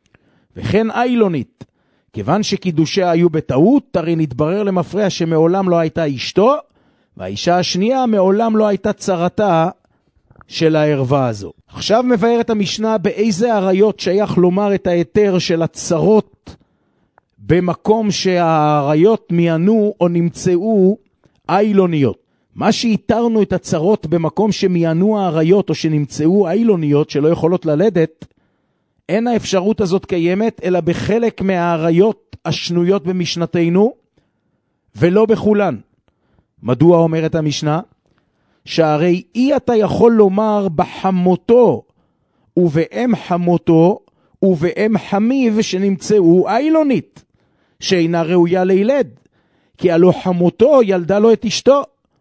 וכן איילונית, כיוון שקידושיה היו בטעות, הרי נתברר למפרע שמעולם לא הייתה אשתו, והאישה השנייה מעולם לא הייתה צרתה של הערווה הזו. עכשיו מבארת המשנה באיזה עריות שייך לומר את היתר של הצרות במקום שהעריות מיינו או נמצאו איילוניות. מה שהתרנו את הצרות במקום שמיינו העריות או שנמצאו איילוניות שלא יכולות ללדת, אין האפשרות הזאת קיימת אלא בחלק מהעריות השנויות במשנתנו ולא בכולן. מדוע אומרת המשנה? שהרי אי אתה יכול לומר בחמותו ובאם חמותו ובאם חמיו שנמצאו איילונית שאינה ראויה לילד, כי הלא חמותו ילדה לו את אשתו,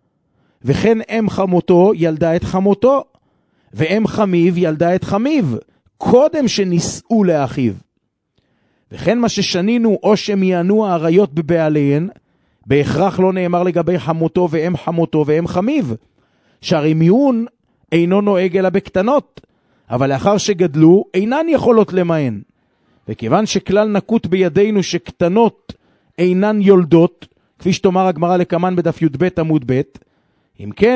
וכן אם חמותו ילדה את חמותו, ואם חמיו ילדה את חמיו, קודם שנישאו לאחיו. וכן מה ששנינו או שמיינו העריות בבעליהן, בהכרח לא נאמר לגבי חמותו ואם חמותו ואם חמיו, שהרי מיון אינו נוהג אלא בקטנות, אבל לאחר שגדלו אינן יכולות למען. וכיוון שכלל נקוט בידינו שקטנות אינן יולדות, כפי שתאמר הגמרא לקמן בדף י"ב עמוד ב', אם כן,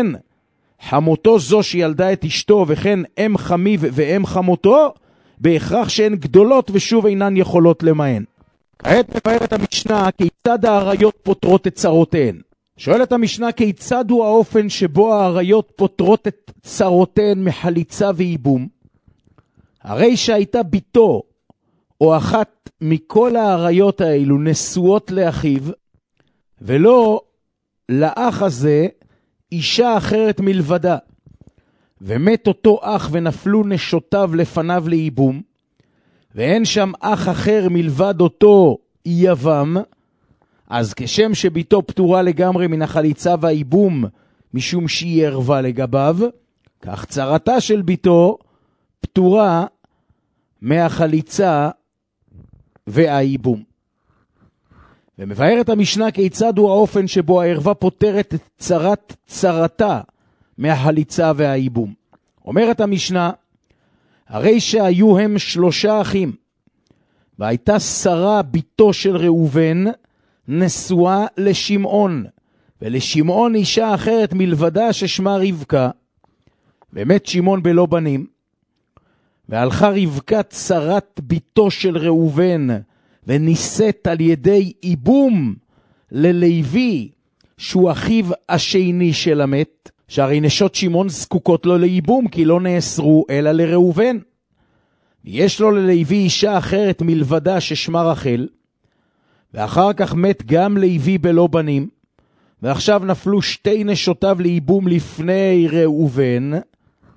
חמותו זו שילדה את אשתו וכן אם חמיו ואם חמותו, בהכרח שהן גדולות ושוב אינן יכולות למען. כעת מבארת המשנה כיצד העריות פותרות את צרותיהן. שואלת המשנה כיצד הוא האופן שבו העריות פותרות את צרותיהן מחליצה ואיבום. הרי שהייתה ביתו או אחת מכל העריות האלו נשואות לאחיו, ולא לאח הזה אישה אחרת מלבדה, ומת אותו אח ונפלו נשותיו לפניו לאיבום, ואין שם אח אחר מלבד אותו יבם, אז כשם שביתו פטורה לגמרי מן החליצה והאיבום משום שהיא ערווה לגביו, כך צרתה של ביתו פטורה מהחליצה והאיבום. ומבארת המשנה כיצד הוא האופן שבו הערווה פותרת את צרתה מהחליצה והאיבום. אומרת המשנה, הרי שהיו הם 3 אחים, והייתה שרה ביתו של ראובן נשואה לשמעון, ולשמעון אישה אחרת מלבדה ששמה רבקה, ומת שמעון בלא בנים, והלכה רבקה צרת ביתו של ראובן, וניסית על ידי איבום ללוי, שהוא אחיו השני של המת, שהרי נשות שמעון זקוקות לו לאיבום, כי לא נאסרו אלא לראובן. יש לו ללוי אישה אחרת מלבדה ששמה רחל, ואחר כך מת גם לוי בלא בנים, ועכשיו נפלו 2 נשותיו לאיבום לפני ראובן,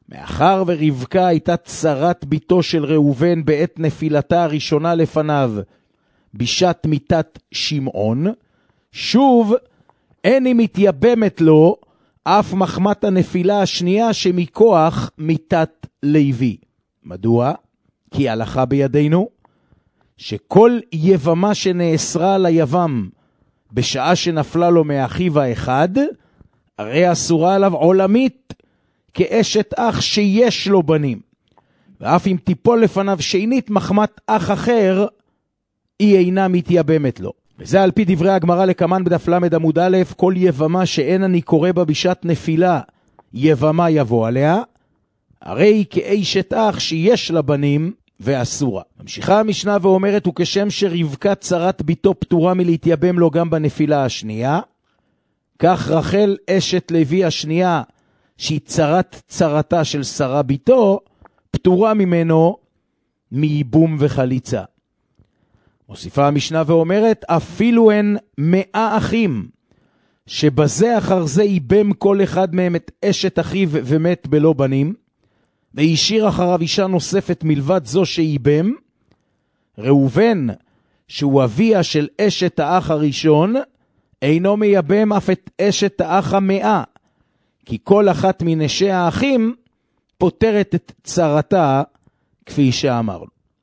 מאחר ורבקה הייתה צרת ביתו של ראובן בעת נפילתה הראשונה לפניו, בשעת מיתת שמעון, שוב אין היא מתייבמת לו אף מחמת הנפילה השנייה שמכוח מיתת לוי. מדוע? כי הלכה בידינו שכל יבמה שנאסרה על היבם בשעה שנפלה לו מאחיו האחד, הרי אסורה עליו עולמית כאשת אח שיש לו בנים. ואף אם תיפול לפניו שנית מחמת אח אחר, היא אינה מתייבמת לו. וזה על פי דברי הגמרא לקמן בדף למד עמוד א', כל יבמה שאין אני קורא בה בשעת נפילה, יבמה יבוא עליה, הרי היא כאשת אח שיש לה בנים ואסורה. ממשיכה המשנה ואומרת, וכשם שרבקה צרת ביתו פטורה מלהתייבם לו גם בנפילה השנייה, כך רחל אשת לוי השנייה, שהיא צרתה של שרה ביתו, פטורה ממנו מייבום וחליצה. מוסיפה המשנה ואומרת, אפילו הן 100 אחים, שבזה אחר זה ייבם כל אחד מהם את אשת אחיו ומת בלא בנים, והשאיר אחריו אישה נוספת מלבד זו שייבם, ראובן, שהוא אביה של אשת האח הראשון, אינו מייבם אף את אשת האח 100, כי כל אחת מנשי האחים פותרת את צרתה, כפי שאמרנו.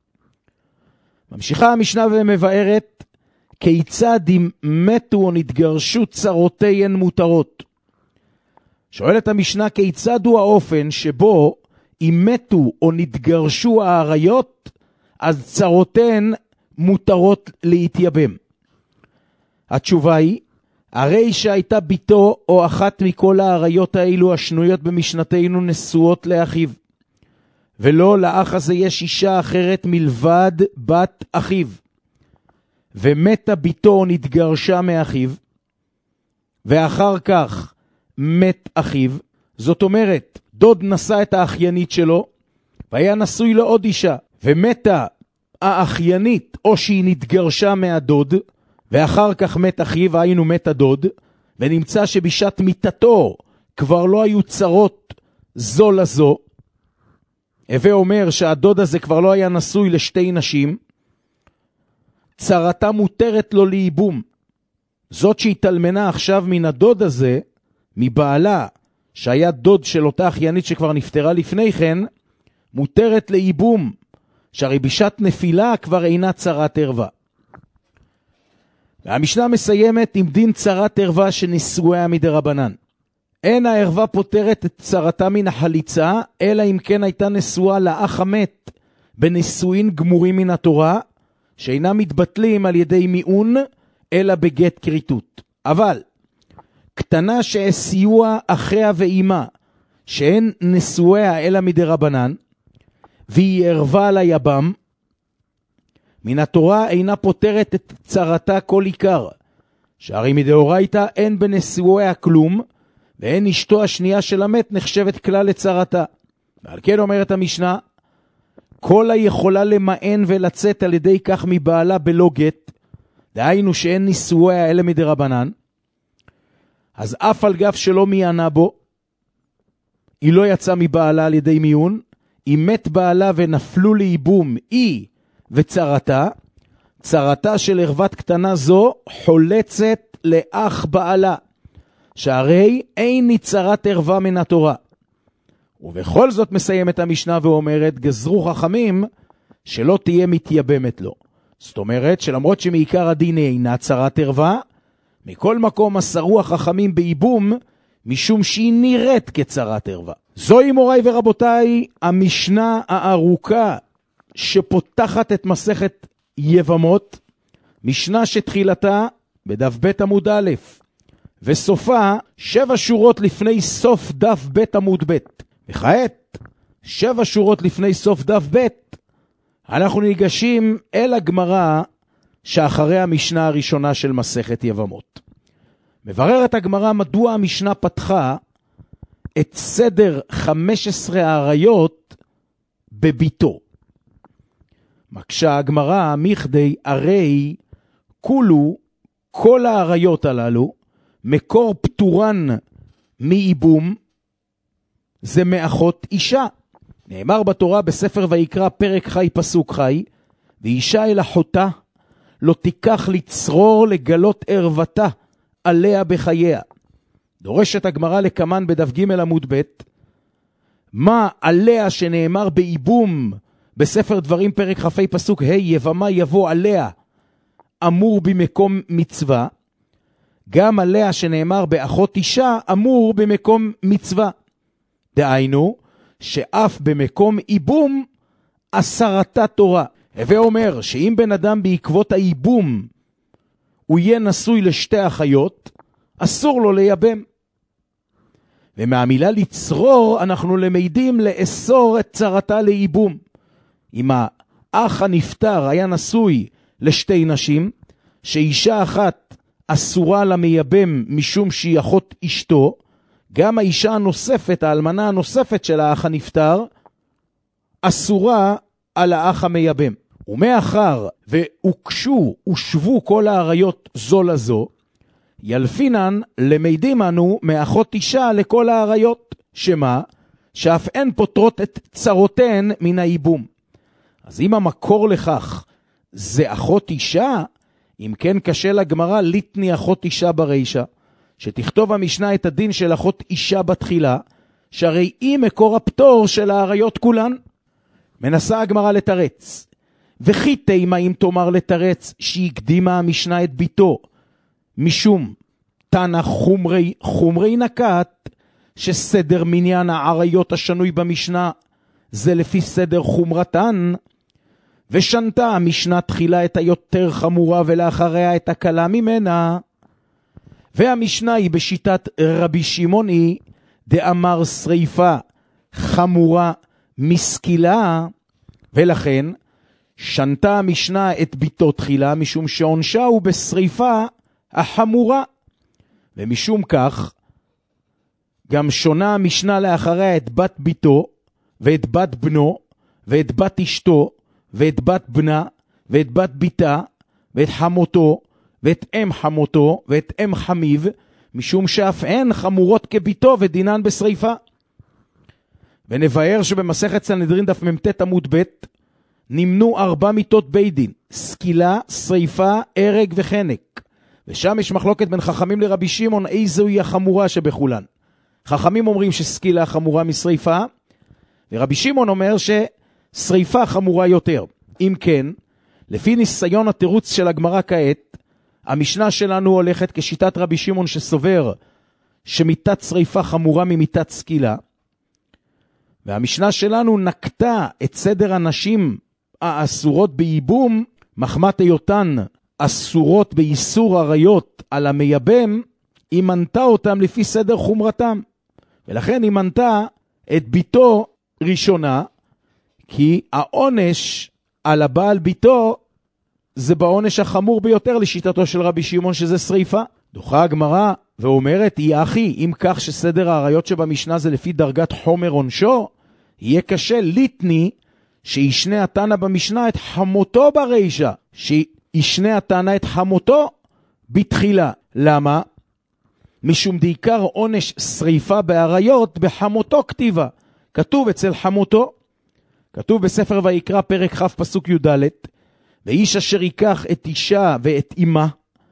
ממשיכה המשנה ומבארת, כיצד אם מתו או נתגרשו צרותיהן מותרות. שואלת המשנה, כיצד הוא האופן שבו אם מתו או נתגרשו העריות, אז צרותיהן מותרות להתייבם? התשובה היא, הרי שהייתה ביתו או אחת מכל העריות האלו השנויות במשנתנו נשואות לאחיו, ולא לאח הזה יש אישה אחרת מלבד בת אחיו, ומתה ביתו או נתגרשה מאחיו, ואחר כך מת אחיו, זאת אומרת, דוד נשא את האחיינית שלו, והיה נשוי לעוד אישה, ומתה האחיינית או שהיא נתגרשה מהדוד, ואחר כך מת אחיו, היינו מת הדוד, ונמצא שבשעת מיתתו כבר לא היו צרות זו לזו, הווה אומר שהדוד הזה כבר לא היה נשוי לשתי נשים, צרתה מותרת לו לייבום. זאת שהתאלמנה עכשיו מן הדוד הזה, מבעלה, שהיה דוד של אותה אחיינית שכבר נפטרה לפני כן, מותרת לייבום, שהרי בשעת נפילה כבר אינה צרת ערווה. והמשנה מסיימת עם דין צרת ערווה שנישואיה מדרבנן. אין הערווה פותרת את צרתה מן החליצה, אלא אם כן הייתה נשואה לאח המת בנישואין גמורים מן התורה, שאינם מתבטלים על ידי מיעון, אלא בגט כריתות. אבל קטנה שהסיוע אחיה ואימה, שאין נשואיה אלא מדרבנן, והיא ערווה על היבם, מן התורה אינה פותרת את צרתה כל עיקר, שהרי מדאורייתא אין בנשואיה כלום, ואין אשתו השנייה של המת נחשבת כלל לצרתה. ועל כן אומרת המשנה, כל היכולה למען ולצאת על ידי כך מבעלה בלא גט, דהיינו שאין נישואיה אלא מדרבנן, אז אף על גב שלא מיינה בו, היא לא יצאה מבעלה על ידי מיון, היא מת בעלה ונפלו לייבום היא וצרתה, צרתה של ערוות קטנה זו חולצת לאח בעלה, שהרי אין ניצרת ערווה מן התורה. ובכל זאת מסיימת המשנה ואומרת, גזרו חכמים שלא תהיה מתייבמת לו. זאת אומרת שלמרות שמעיקר הדין אינה צרת ערווה, מכל מקום אסרו החכמים בייבום, משום שהיא נראית כצרת ערווה. זוהי מוריי ורבותיי המשנה הארוכה שפותחת את מסכת יבמות, משנה שתחילתה בדף ב' עמוד א', וסופה 7 שורות לפני סוף דף ב' עמוד ב'. וכעת 7 שורות לפני סוף דף ב' אנחנו ניגשים אל הגמרא שאחרי המשנה הראשונה של מסכת יבמות. מבררת הגמרא מדוע המשנה פתחה את סדר 15 העריות בביתו. מקשה הגמרא מכדי הרי כולו כל העריות הללו מקור פטורן מייבום, זה מאחות אישה. נאמר בתורה בספר ויקרא פרק חי פסוק חי, ואישה אל אחותה לא תיקח לצרור לגלות ערוותה עליה בחייה. דורשת הגמרא לקמן בדף ג' עמוד ב', מה עליה שנאמר באיבום בספר דברים פרק כ"ה פסוק ה' יבמה יבוא עליה אמור במקום מצווה, גם עליה שנאמר באחות אישה אמור במקום מצווה. דהיינו שאף במקום איבום אסרתה תורה. הווה אומר שאם בן אדם בעקבות האיבום הוא יהיה נשוי לשתי אחיות, אסור לו לייבם. ומהמילה לצרור אנחנו למדים לאסור את צרתה לאיבום. אם האח הנפטר היה נשוי לשתי נשים, שאישה אחת אסורה למייבם משום שהיא אחות אשתו, גם האישה הנוספת, האלמנה הנוספת של האח הנפטר, אסורה על האח המייבם. ומאחר והושבו כל העריות זו לזו, ילפינן למדים אנו מאחות אישה לכל העריות, שמה? שאף אין פותרות את צרותיהן מן האיבום. אז אם המקור לכך זה אחות אישה, אם כן קשה לגמרא ליטני אחות אישה ברישה, שתכתוב המשנה את הדין של אחות אישה בתחילה, שהרי היא מקור הפטור של העריות כולן. מנסה הגמרא לתרץ, וכי תימה אם תאמר לתרץ שהקדימה המשנה את ביתו, משום תנא חומרי נקט, שסדר מניין העריות השנוי במשנה זה לפי סדר חומרתן, ושנתה המשנה תחילה את היותר חמורה ולאחריה את הקלה ממנה. והמשנה היא בשיטת רבי שמעוני דאמר שריפה חמורה מסקילה, ולכן שנתה המשנה את ביתו תחילה משום שעונשה הוא בשריפה החמורה, ומשום כך גם שונה המשנה לאחריה את בת ביתו ואת בת בנו ואת בת אשתו ואת בת בנה ואת בת ביתה ואת חמותו ואת אם חמותו ואת אם חמיב, משום שאף הן חמורות כביתו ודינן בשריפה. ונבהר שבמסכת סנהדרין דף מ"ט עמוד ב' נמנו 4 מיתות בית דין, סקילה, שריפה, הרג וחנק. ושם יש מחלוקת בין חכמים לרבי שמעון איזו היא החמורה שבכולן. חכמים אומרים שסקילה חמורה משריפה, ורבי שמעון אומר ששריפה חמורה יותר. אם כן, לפי ניסיון התירוץ של הגמרא כעת, המשנה שלנו הולכת כשיטת רבי שמעון שסובר שמיתת שריפה חמורה ממיתת סקילה, והמשנה שלנו נקטה את סדר הנשים האסורות בייבום, מחמת היותן אסורות באיסור עריות על המייבם, היא מנתה אותם לפי סדר חומרתם. ולכן היא מנתה את ביתו ראשונה, כי העונש על הבעל ביתו זה בעונש החמור ביותר לשיטתו של רבי שמעון, שזה שריפה. דוחה הגמרא ואומרת, היא אחי, אם כך שסדר העריות שבמשנה זה לפי דרגת חומר עונשו, יהיה קשה ליטני שישנה התנא במשנה את חמותו ברישה, שישנה התנא את חמותו בתחילה. למה? משום דעיקר עונש שריפה בעריות בחמותו כתיבה. כתוב אצל חמותו, כתוב בספר ויקרא פרק כ' פסוק י"ד, ואיש אשר ייקח את אישה ואת אמה,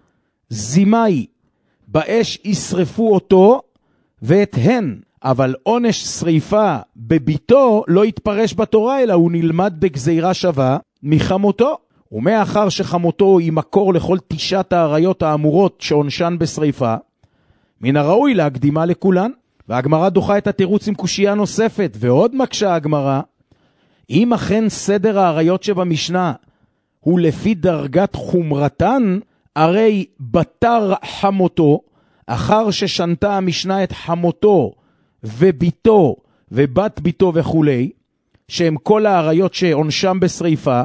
זימאי באש ישרפו אותו ואת הן. אבל עונש שריפה בביתו לא יתפרש בתורה, אלא הוא נלמד בגזירה שווה מחמותו. ומאחר שחמותו היא מקור לכל 9 העריות האמורות שעונשן בשריפה, מן הראוי להקדימה לכולן. והגמרא דוחה את התירוץ עם קושייה נוספת, ועוד מקשה הגמרא, אם אכן סדר העריות שבמשנה הוא לפי דרגת חומרתן, הרי בתר חמותו, אחר ששנתה המשנה את חמותו וביתו ובת ביתו וכו', שהם כל העריות שעונשם בשריפה,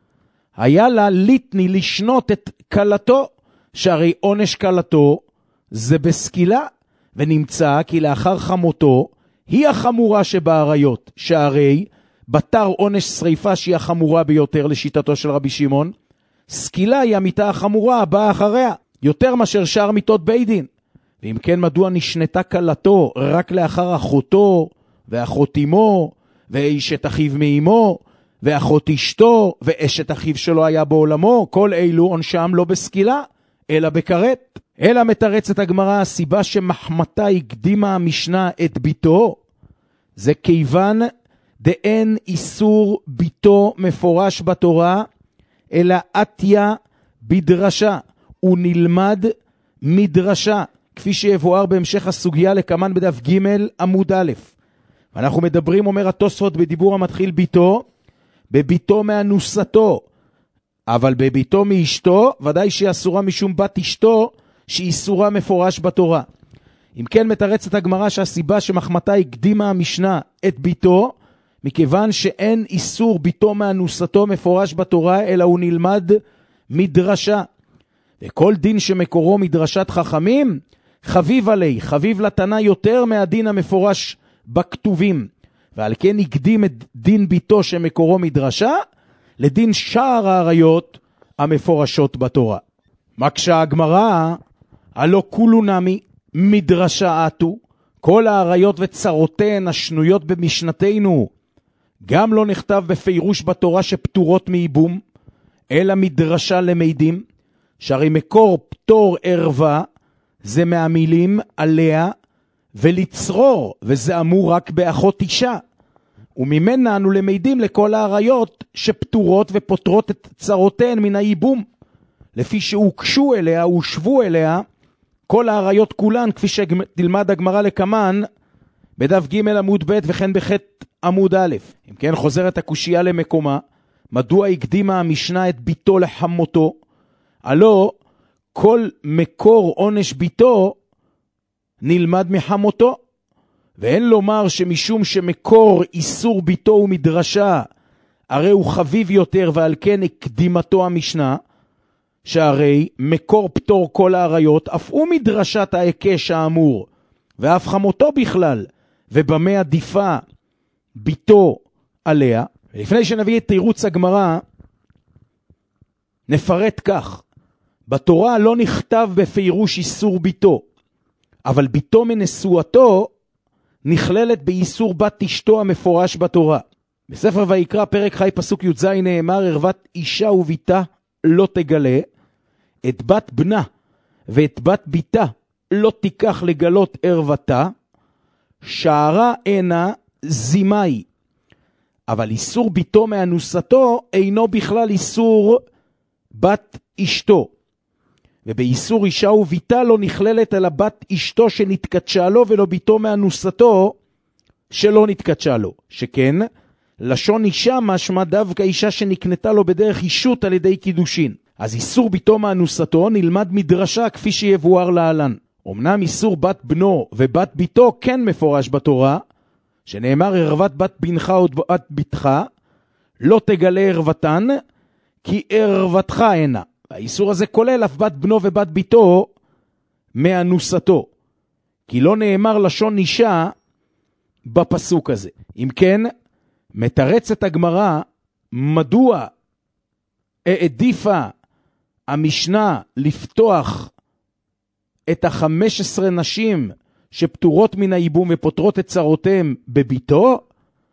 היה לה ליטני לשנות את קלתו, שהרי עונש קלתו זה בסקילה, ונמצא כי לאחר חמותו היא החמורה שבעריות, שהרי בתר עונש שריפה שהיא החמורה ביותר לשיטתו של רבי שמעון, סקילה היא המיתה החמורה הבאה אחריה, יותר מאשר שאר מיתות בית דין. ואם כן, מדוע נשנתה קלתו רק לאחר אחותו ואחות אמו, ואשת אחיו מאמו, ואחות אשתו, ואשת אחיו שלו היה בעולמו, כל אלו עונשם לא בסקילה, אלא בכרת. אלא מתרצת הגמרא, הסיבה שמחמתה הקדימה המשנה את ביתו, זה כיוון דאין איסור ביתו מפורש בתורה, אלא עתיה בדרשה, הוא נלמד מדרשה, כפי שיבואר בהמשך הסוגיה לקמן בדף ג' עמוד א'. אנחנו מדברים, אומר התוספות בדיבור המתחיל ביתו, בביתו מאנוסתו, אבל בביתו מאשתו, ודאי שהיא אסורה משום בת אשתו, שהיא איסורה מפורש בתורה. אם כן מתרצת הגמרא שהסיבה שמחמתה הקדימה המשנה את ביתו, מכיוון שאין איסור ביתו מאנוסתו מפורש בתורה, אלא הוא נלמד מדרשה. וכל דין שמקורו מדרשת חכמים, חביב עלי, חביב לתנא יותר מהדין המפורש בכתובים. ועל כן הקדים את דין ביתו שמקורו מדרשה, לדין שאר העריות המפורשות בתורה. מקשה הגמרא, הלא כולו נמי מדרשה עתו, כל העריות וצרותיהן השנויות במשנתנו, גם לא נכתב בפירוש בתורה שפטורות מייבום, אלא מדרשה למידים, שהרי מקור פטור ערווה, זה מהמילים עליה ולצרור, וזה אמור רק באחות אישה. וממנה אנו למידים לכל העריות שפטורות ופוטרות את צרותיהן מן הייבום, לפי שהוקשו אליה, הושבו אליה, כל העריות כולן, כפי שתלמד הגמרא לקמן, בדף ג' עמוד ב' וכן בח' עמוד א'. אם כן חוזרת הקושייה למקומה, מדוע הקדימה המשנה את ביתו לחמותו? הלא כל מקור עונש ביתו נלמד מחמותו, ואין לומר שמשום שמקור איסור ביתו ומדרשה, הרי הוא חביב יותר ועל כן הקדימתו המשנה, שהרי מקור פטור כל העריות, אף הוא מדרשת ההיקש האמור, ואף חמותו בכלל, ובמה עדיפה ביתו עליה. לפני שנביא את תירוץ הגמרא, נפרט כך, בתורה לא נכתב בפירוש איסור ביתו, אבל ביתו מנשואתו נכללת באיסור בת אשתו המפורש בתורה. בספר ויקרא פרק חי פסוק י"ז נאמר, ערוות אישה וביתה לא תגלה, את בת בנה ואת בת ביתה לא תיקח לגלות ערוותה, שערה אינה זימאי. אבל איסור ביתו מאנוסתו אינו בכלל איסור בת אשתו. ובאיסור אישה וביתה לא נכללת אלא בת אשתו שנתקדשה לו, ולא ביתו מאנוסתו שלא נתקדשה לו. שכן, לשון אישה משמע דווקא אישה שנקנתה לו בדרך אישות על ידי קידושין. אז איסור ביתו מאנוסתו נלמד מדרשה כפי שיבואר להלן. אמנם איסור בת בנו ובת ביתו כן מפורש בתורה, שנאמר ערוות בת בנך או בת ביתך, לא תגלה ערוותן, כי ערוותך אינה. האיסור הזה כולל אף בת בנו ובת ביתו מאנוסתו, כי לא נאמר לשון אישה בפסוק הזה. אם כן, מתרצת הגמרא מדוע העדיפה המשנה לפתוח את 15 נשים שפטורות מן הייבום ופוטרות את צרותיהם בביתו,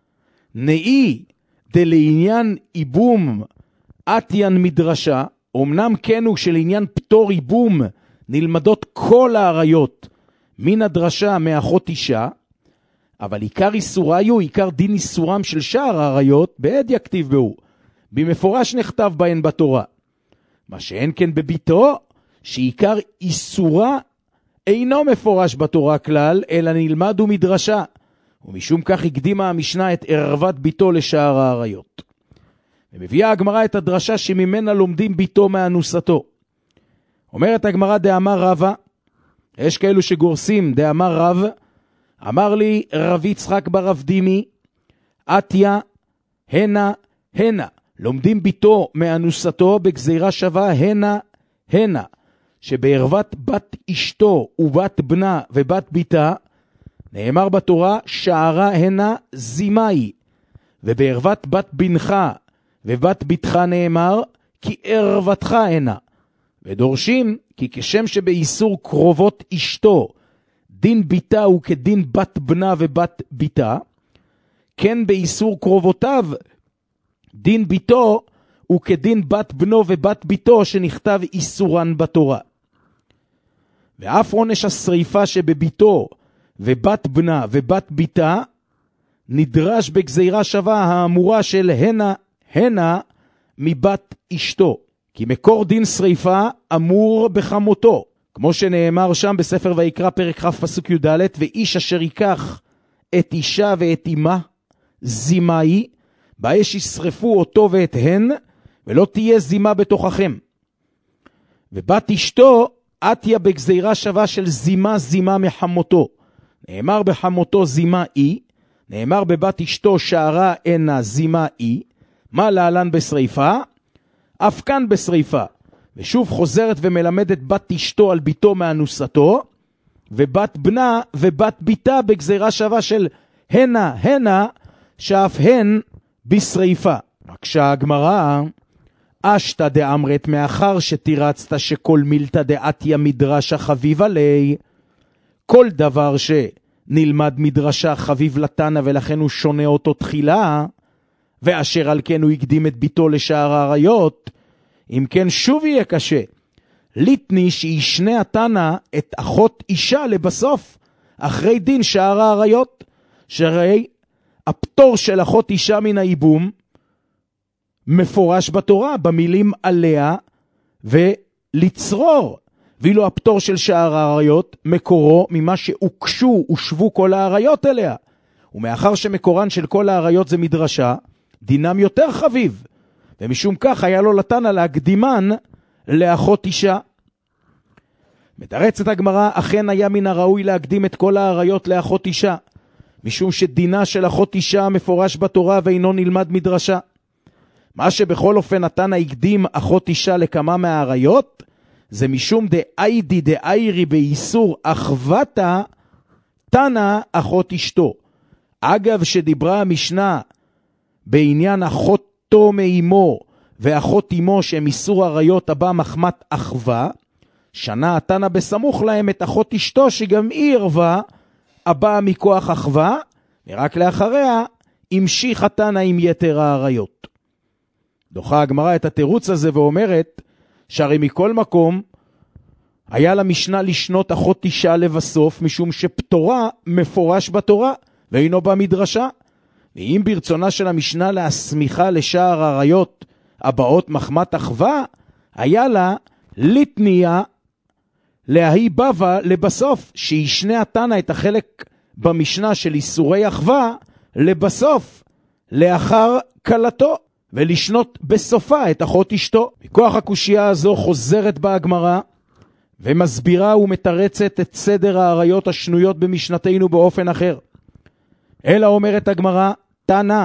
נאי דלעניין ייבום עתיין מדרשה, אמנם כן הוא שלעניין פטור ייבום נלמדות כל העריות מן הדרשה מאחות אישה, אבל עיקר איסוריו, עיקר דין איסורם של שאר העריות, בעד יכתיב בו, במפורש נכתב בהן בתורה. מה שאין כן בביתו, שעיקר איסורה אינו מפורש בתורה כלל, אלא נלמד ומדרשה, ומשום כך הקדימה המשנה את ערוות ביתו לשאר העריות. ומביאה הגמרא את הדרשה שממנה לומדים ביתו מאנוסתו. אומרת הגמרא דאמר רבא, יש כאלו שגורסים דאמר רב, אמר לי רב יצחק ברב דימי, עתיה הנה הנה, לומדים ביתו מאנוסתו בגזירה שווה הנה הנה, שבערוות בת אשתו ובת בנה ובת ביתה, נאמר בתורה שערה הנה זימאי, ובערוות בת בנך ובת ביתך נאמר כי ערוותך הנה. ודורשים כי כשם שבאיסור קרובות אשתו דין ביתה הוא כדין בת בנה ובת ביתה, כן באיסור קרובותיו, דין ביתו הוא כדין בת בנו ובת ביתו שנכתב איסורן בתורה. ואף עונש השריפה שבביתו ובת בנה ובת ביתה נדרש בגזירה שווה האמורה של הנה מבת אשתו. כי מקור דין שריפה אמור בחמותו, כמו שנאמר שם בספר ויקרא פרק כ' פסוק י"ד, ואיש אשר ייקח את אישה ואת אמה זימה היא, באש ישרפו אותו ואת הן, ולא תהיה זימה בתוככם. ובת אשתו עתיה בגזירה שווה של זימה מחמותו. נאמר בחמותו זימה היא, נאמר בבת אשתו שערה אינה זימה היא, מה להלן בשריפה? אף כאן בשריפה. ושוב חוזרת ומלמדת בת אשתו על ביתו מאנוסתו, ובת בנה ובת ביתה בגזירה שווה של הנה, שאף הן בשריפה. רק שהגמרא, אשתא דאמרת, מאחר שתירצת שכל מילתא דעתיה מדרשה חביב עלי, כל דבר שנלמד מדרשה חביב לתנא ולכן הוא שונה אותו תחילה, ואשר על כן הוא הקדים את ביתו לשער האריות, אם כן שוב יהיה קשה. ליתני שישנה התנא את אחות אישה לבסוף, אחרי דין שער האריות, שהרי הפטור של אחות אישה מן הייבום, מפורש בתורה, במילים עליה ולצרור. ואילו הפטור של שער האריות, מקורו ממה שהוקשו ושבו כל האריות אליה. ומאחר שמקורן של כל האריות זה מדרשה, דינם יותר חביב. ומשום כך היה לו לתנא להקדימן לאחות אישה. מתרצת הגמרא, אכן היה מן הראוי להקדים את כל האריות לאחות אישה, משום שדינה של אחות אישה מפורש בתורה ואינו נלמד מדרשה. מה שבכל אופן התנא הקדים אחות אישה לכמה מהאריות, זה משום דאיידי דאיירי באיסור אחוותה תנא אחות אשתו. אגב שדיברה המשנה בעניין אחותו מאמו ואחות אמו שהם איסור עריות הבא מחמת אחווה, שנה התנא בסמוך להם את אחות אשתו שגם היא ערווה הבאה מכוח אחווה, ורק לאחריה המשיך התנא עם יתר העריות. דוחה הגמרא את התירוץ הזה ואומרת שהרי מכל מקום היה למשנה לשנות אחות אישה לבסוף, משום שפטורה מפורש בתורה ואינו במדרשה. ואם ברצונה של המשנה להסמיכה לשער העריות הבאות מחמת אחווה, היה לה לתניה להי בבה לבסוף, שישנה התנא את החלק במשנה של איסורי אחווה לבסוף לאחר קלתו, ולשנות בסופה את אחות אשתו. מכוח הקושייה הזו חוזרת בה הגמרא ומסבירה ומתרצת את סדר העריות השנויות במשנתנו באופן אחר. אלא אומרת הגמרא, תנא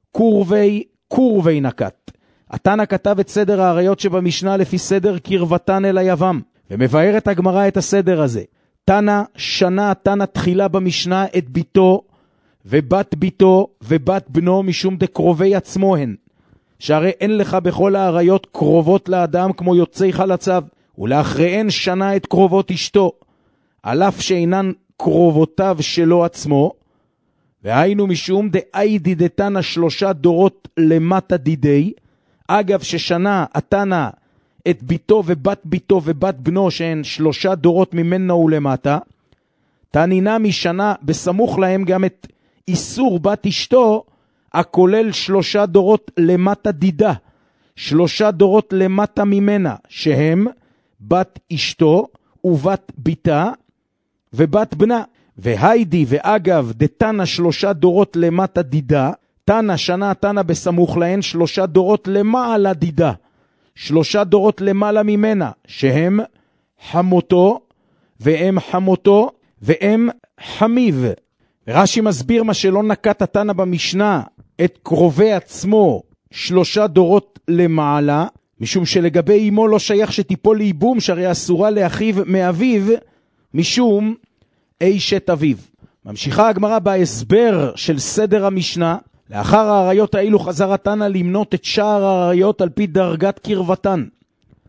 קורבי נקט. התנא כתב את סדר העריות שבמשנה לפי סדר קרבתן אל היבם, ומבארת הגמרא את הסדר הזה. תנא שנה התנא תחילה במשנה את ביתו ובת ביתו ובת בנו משום דקרובי עצמו הן, שהרי אין לך בכל העריות קרובות לאדם כמו יוצאי חלציו, ולאחריהן שנה את קרובות אשתו, על אף שאינן קרובותיו שלו עצמו, והיינו משום דאיידי דתנא 3 דורות למטה דידי, אגב ששנה התנא את ביתו ובת ביתו ובת בנו שהן 3 דורות ממנה ולמטה, תנינה משנה בסמוך להם גם את איסור בת אשתו, הכולל 3 דורות למטה דידה, 3 דורות למטה ממנה, שהם בת אשתו ובת ביתה ובת בנה. והיידי ואגב דתנא 3 דורות למטה דידה, תנא שנה תנא בסמוך להן 3 דורות למעלה דידה, 3 דורות למעלה ממנה, שהם חמותו ואם חמותו ואם חמיב. רש"י מסביר מה שלא נקט התנא במשנה את קרובי עצמו 3 דורות למעלה, משום שלגבי אמו לא שייך שתיפול לאיבום, שהרי אסורה לאחיו מאביו משום אשת אביו. ממשיכה הגמרא בהסבר של סדר המשנה. לאחר העריות האלו חזר התנא למנות את שאר העריות על פי דרגת קרבתן,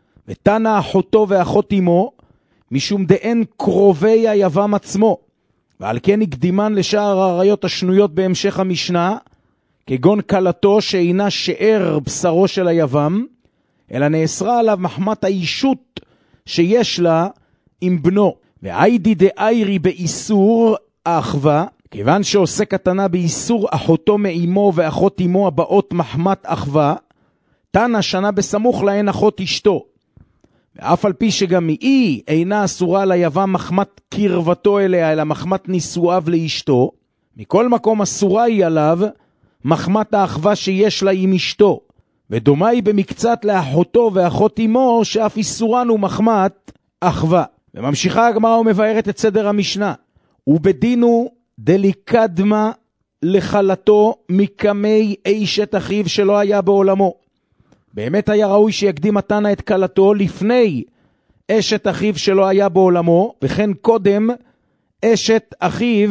ותנא אחותו ואחות אמו משום דאין קרובי היבם עצמו, ועל כן הקדימן לשאר העריות השנויות בהמשך המשנה, כגון קלתו שאינה שאר בשרו של היבם, אלא נאסרה עליו מחמת האישות שיש לה עם בנו. והיידי דאיירי באיסור האחווה, כיוון שעוסק התנא באיסור אחותו מאמו ואחות אמו הבאות מחמת אחווה, תנא שנה בסמוך להן אחות אשתו. ואף על פי שגם היא אינה אסורה ליבם מחמת קרבתו אליה, אלא מחמת נישואיו לאשתו, מכל מקום אסורה היא עליו מחמת האחווה שיש לה עם אשתו, ודומה היא במקצת לאחותו ואחות אמו, שאף איסורן הוא מחמת אחווה. וממשיכה הגמרא ומבארת את סדר המשנה, ובדינו דליקדמה לחלתו מקמי אשת אחיו שלא היה בעולמו. באמת היה ראוי שיקדים התנא את כלתו לפני אשת אחיו שלא היה בעולמו, וכן קודם אשת אחיו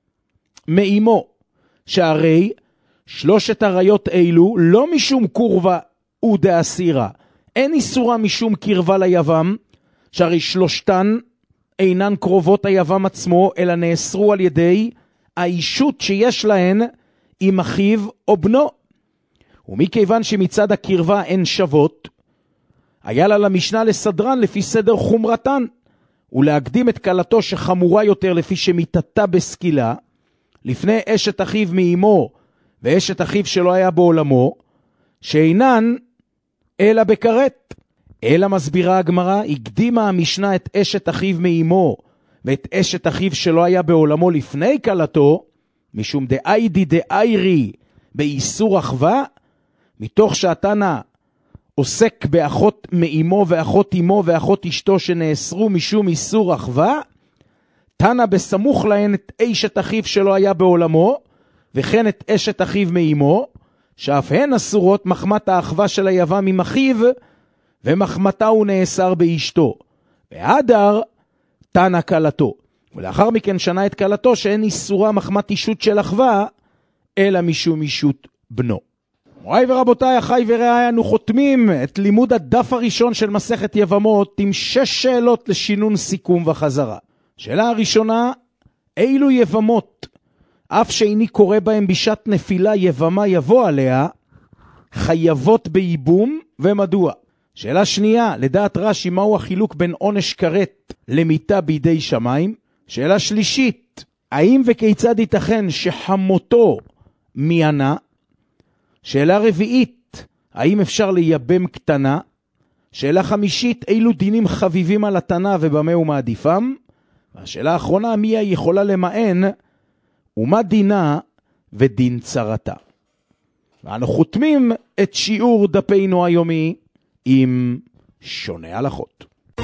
מאמו, שהרי שלושת עריות אלו לא משום קורבה ודאסירה, אין איסורה משום קרבה ליבם, שהרי שלושתן אינן קרובות היבם עצמו, אלא נאסרו על ידי האישות שיש להן עם אחיו או בנו. ומכיוון שמצד הקרבה הן שוות, היה לה למשנה לסדרן לפי סדר חומרתן, ולהקדים את כלתו שחמורה יותר לפי שמיתתה בסקילה, לפני אשת אחיו מאמו ואשת אחיו שלא היה בעולמו, שאינן אלא בקרת. אלא מסבירה הגמרא, הקדימה המשנה את אשת אחיו מאמו ואת אשת אחיו שלא היה בעולמו לפני כלתו, משום דאיידי דאיירי באיסור אחווה, מתוך שהתנא עוסק באחות מאמו ואחות אמו ואחות אשתו שנאסרו משום איסור אחווה, תנא בסמוך להן את אשת אחיו שלא היה בעולמו, וכן את אשת אחיו מאמו, שאף הן אסורות מחמת האחווה של היבם עם אחיו, ומחמתה הוא נאסר באשתו. והדר תנא כלתו. ולאחר מכן שנה את כלתו שאין איסורה מחמת אישות של אחווה, אלא משום אישות בנו. מוריי ורבותיי, אחי ורעי, אנו חותמים את לימוד הדף הראשון של מסכת יבמות עם 6 שאלות לשינון סיכום וחזרה. שאלה הראשונה, אילו יבמות, אף שאיני קורא בהם בשעת נפילה יבמה יבוא עליה, חייבות בייבום ומדוע? שאלה שנייה, לדעת רש"י, מהו החילוק בין עונש כרת למיתה בידי שמיים? שאלה שלישית, האם וכיצד ייתכן שחמותו מיינה? שאלה רביעית, האם אפשר לייבם קטנה? שאלה חמישית, אילו דינים חביבים על התנא ובמה הוא מעדיפם? והשאלה האחרונה, מי יכולה למען ומה דינה ודין צרתה? ואנו חותמים את שיעור דפינו היומי עם שונה הלכות.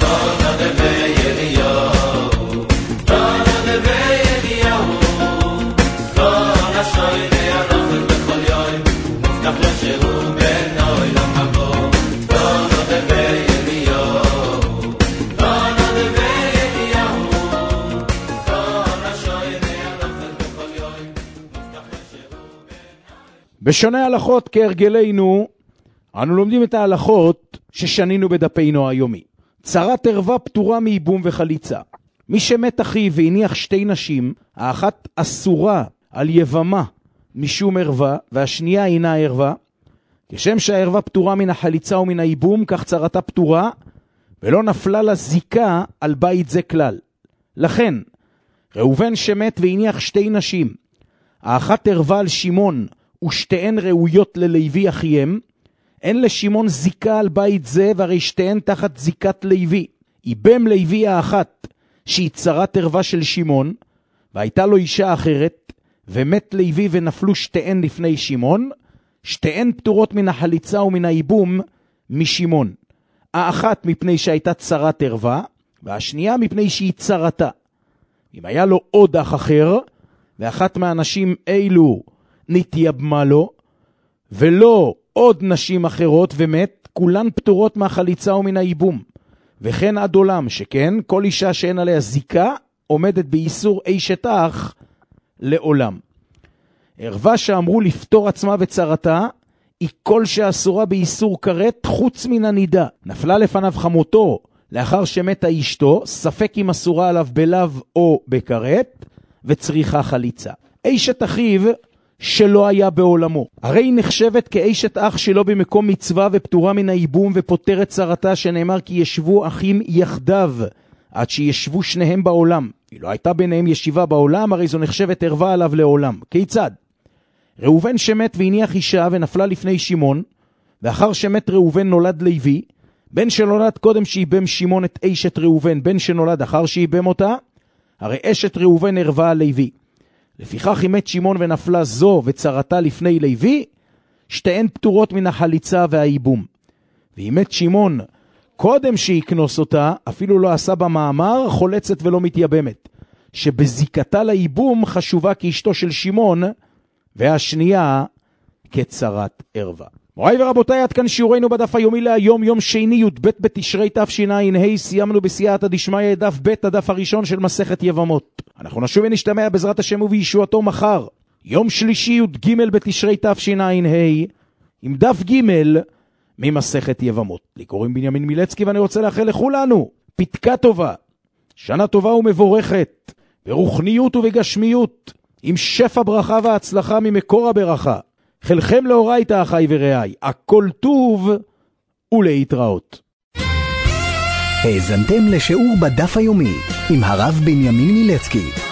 בשונה הלכות כהרגלנו, אנו לומדים את ההלכות ששנינו בדפינו היומי. צרת ערווה פטורה מייבום וחליצה. מי שמת אחיו והניח 2 נשים, האחת אסורה על יבמה משום ערווה, והשנייה אינה ערווה. כשם שהערווה פטורה מן החליצה ומן הייבום, כך צרתה פטורה, ולא נפלה לה זיקה על בית זה כלל. לכן, ראובן שמת והניח 2 נשים, האחת ערווה על שמעון, ושתיהן ראויות ללוי אחיהם, אין לשמעון זיקה על בית זה, והרי שתיהן תחת זיקת לוי. איבם לוי האחת, שהיא צרת ערווה של שמעון, והייתה לו אישה אחרת, ומת לוי ונפלו שתיהן לפני שמעון, שתיהן פטורות מן החליצה ומן האיבום משמעון. האחת מפני שהייתה צרת ערווה, והשנייה מפני שהיא צרתה. אם היה לו עוד אח אחר, ואחת מהנשים אילו נתייבמה לו, ולא עוד נשים אחרות ומת, כולן פטורות מהחליצה ומן האיבום. וכן עד עולם, שכן כל אישה שאין עליה זיקה, עומדת באיסור אשת אח לעולם. ערווה שאמרו לפטור עצמה וצרתה, היא כל שאסורה באיסור כרת חוץ מן הנידה. נפלה לפניו חמותו לאחר שמתה אשתו, ספק אם אסורה עליו בלב או בכרת, וצריכה חליצה. אשת אחיו שלא היה בעולמו. הרי היא נחשבת כאשת אח שלו במקום מצווה ופטורה מן האיבום ופותרת צרתה, שנאמר כי ישבו אחים יחדיו עד שישבו שניהם בעולם. היא לא הייתה ביניהם ישיבה בעולם, הרי זו נחשבת ערווה עליו לעולם. כיצד? ראובן שמת והניח אישה ונפלה לפני שמעון, ואחר שמת ראובן נולד לוי, בן שנולד קודם שיבם שמעון את אשת ראובן, בן שנולד אחר שיבם אותה, הרי אשת ראובן ערווה על לוי. לפיכך היא מת שמעון ונפלה זו וצרתה לפני לוי, שתיהן פטורות מן החליצה והאיבום. והיא מת שמעון קודם שיקנוס אותה, אפילו לא עשה במאמר, חולצת ולא מתייבמת, שבזיקתה לאיבום חשובה כאשתו של שמעון, והשנייה כצרת ערווה. מוריי ורבותיי, עד כאן שיעורנו בדף היומי להיום, יום שני י"ב בתשרי תשע"ה. סיימנו בסייעתא דשמיא דף ב', הדף הראשון של מסכת יבמות. אנחנו נשוב ונשתמע בעזרת השם ובישועתו מחר, יום שלישי י"ג בתשרי תשע"ה, עם דף ג' ממסכת יבמות. לי קוראים בנימין מילצקי, ואני רוצה לאחל לכולנו פתקה טובה, שנה טובה ומבורכת, ברוחניות ובגשמיות, עם שפע ברכה והצלחה ממקור הברכה. חלכם לאורייתא אחי ורעי, הכל טוב ולהתראות. האזנתם לשיעור בדף היומי עם הרב בנימין מילצקי.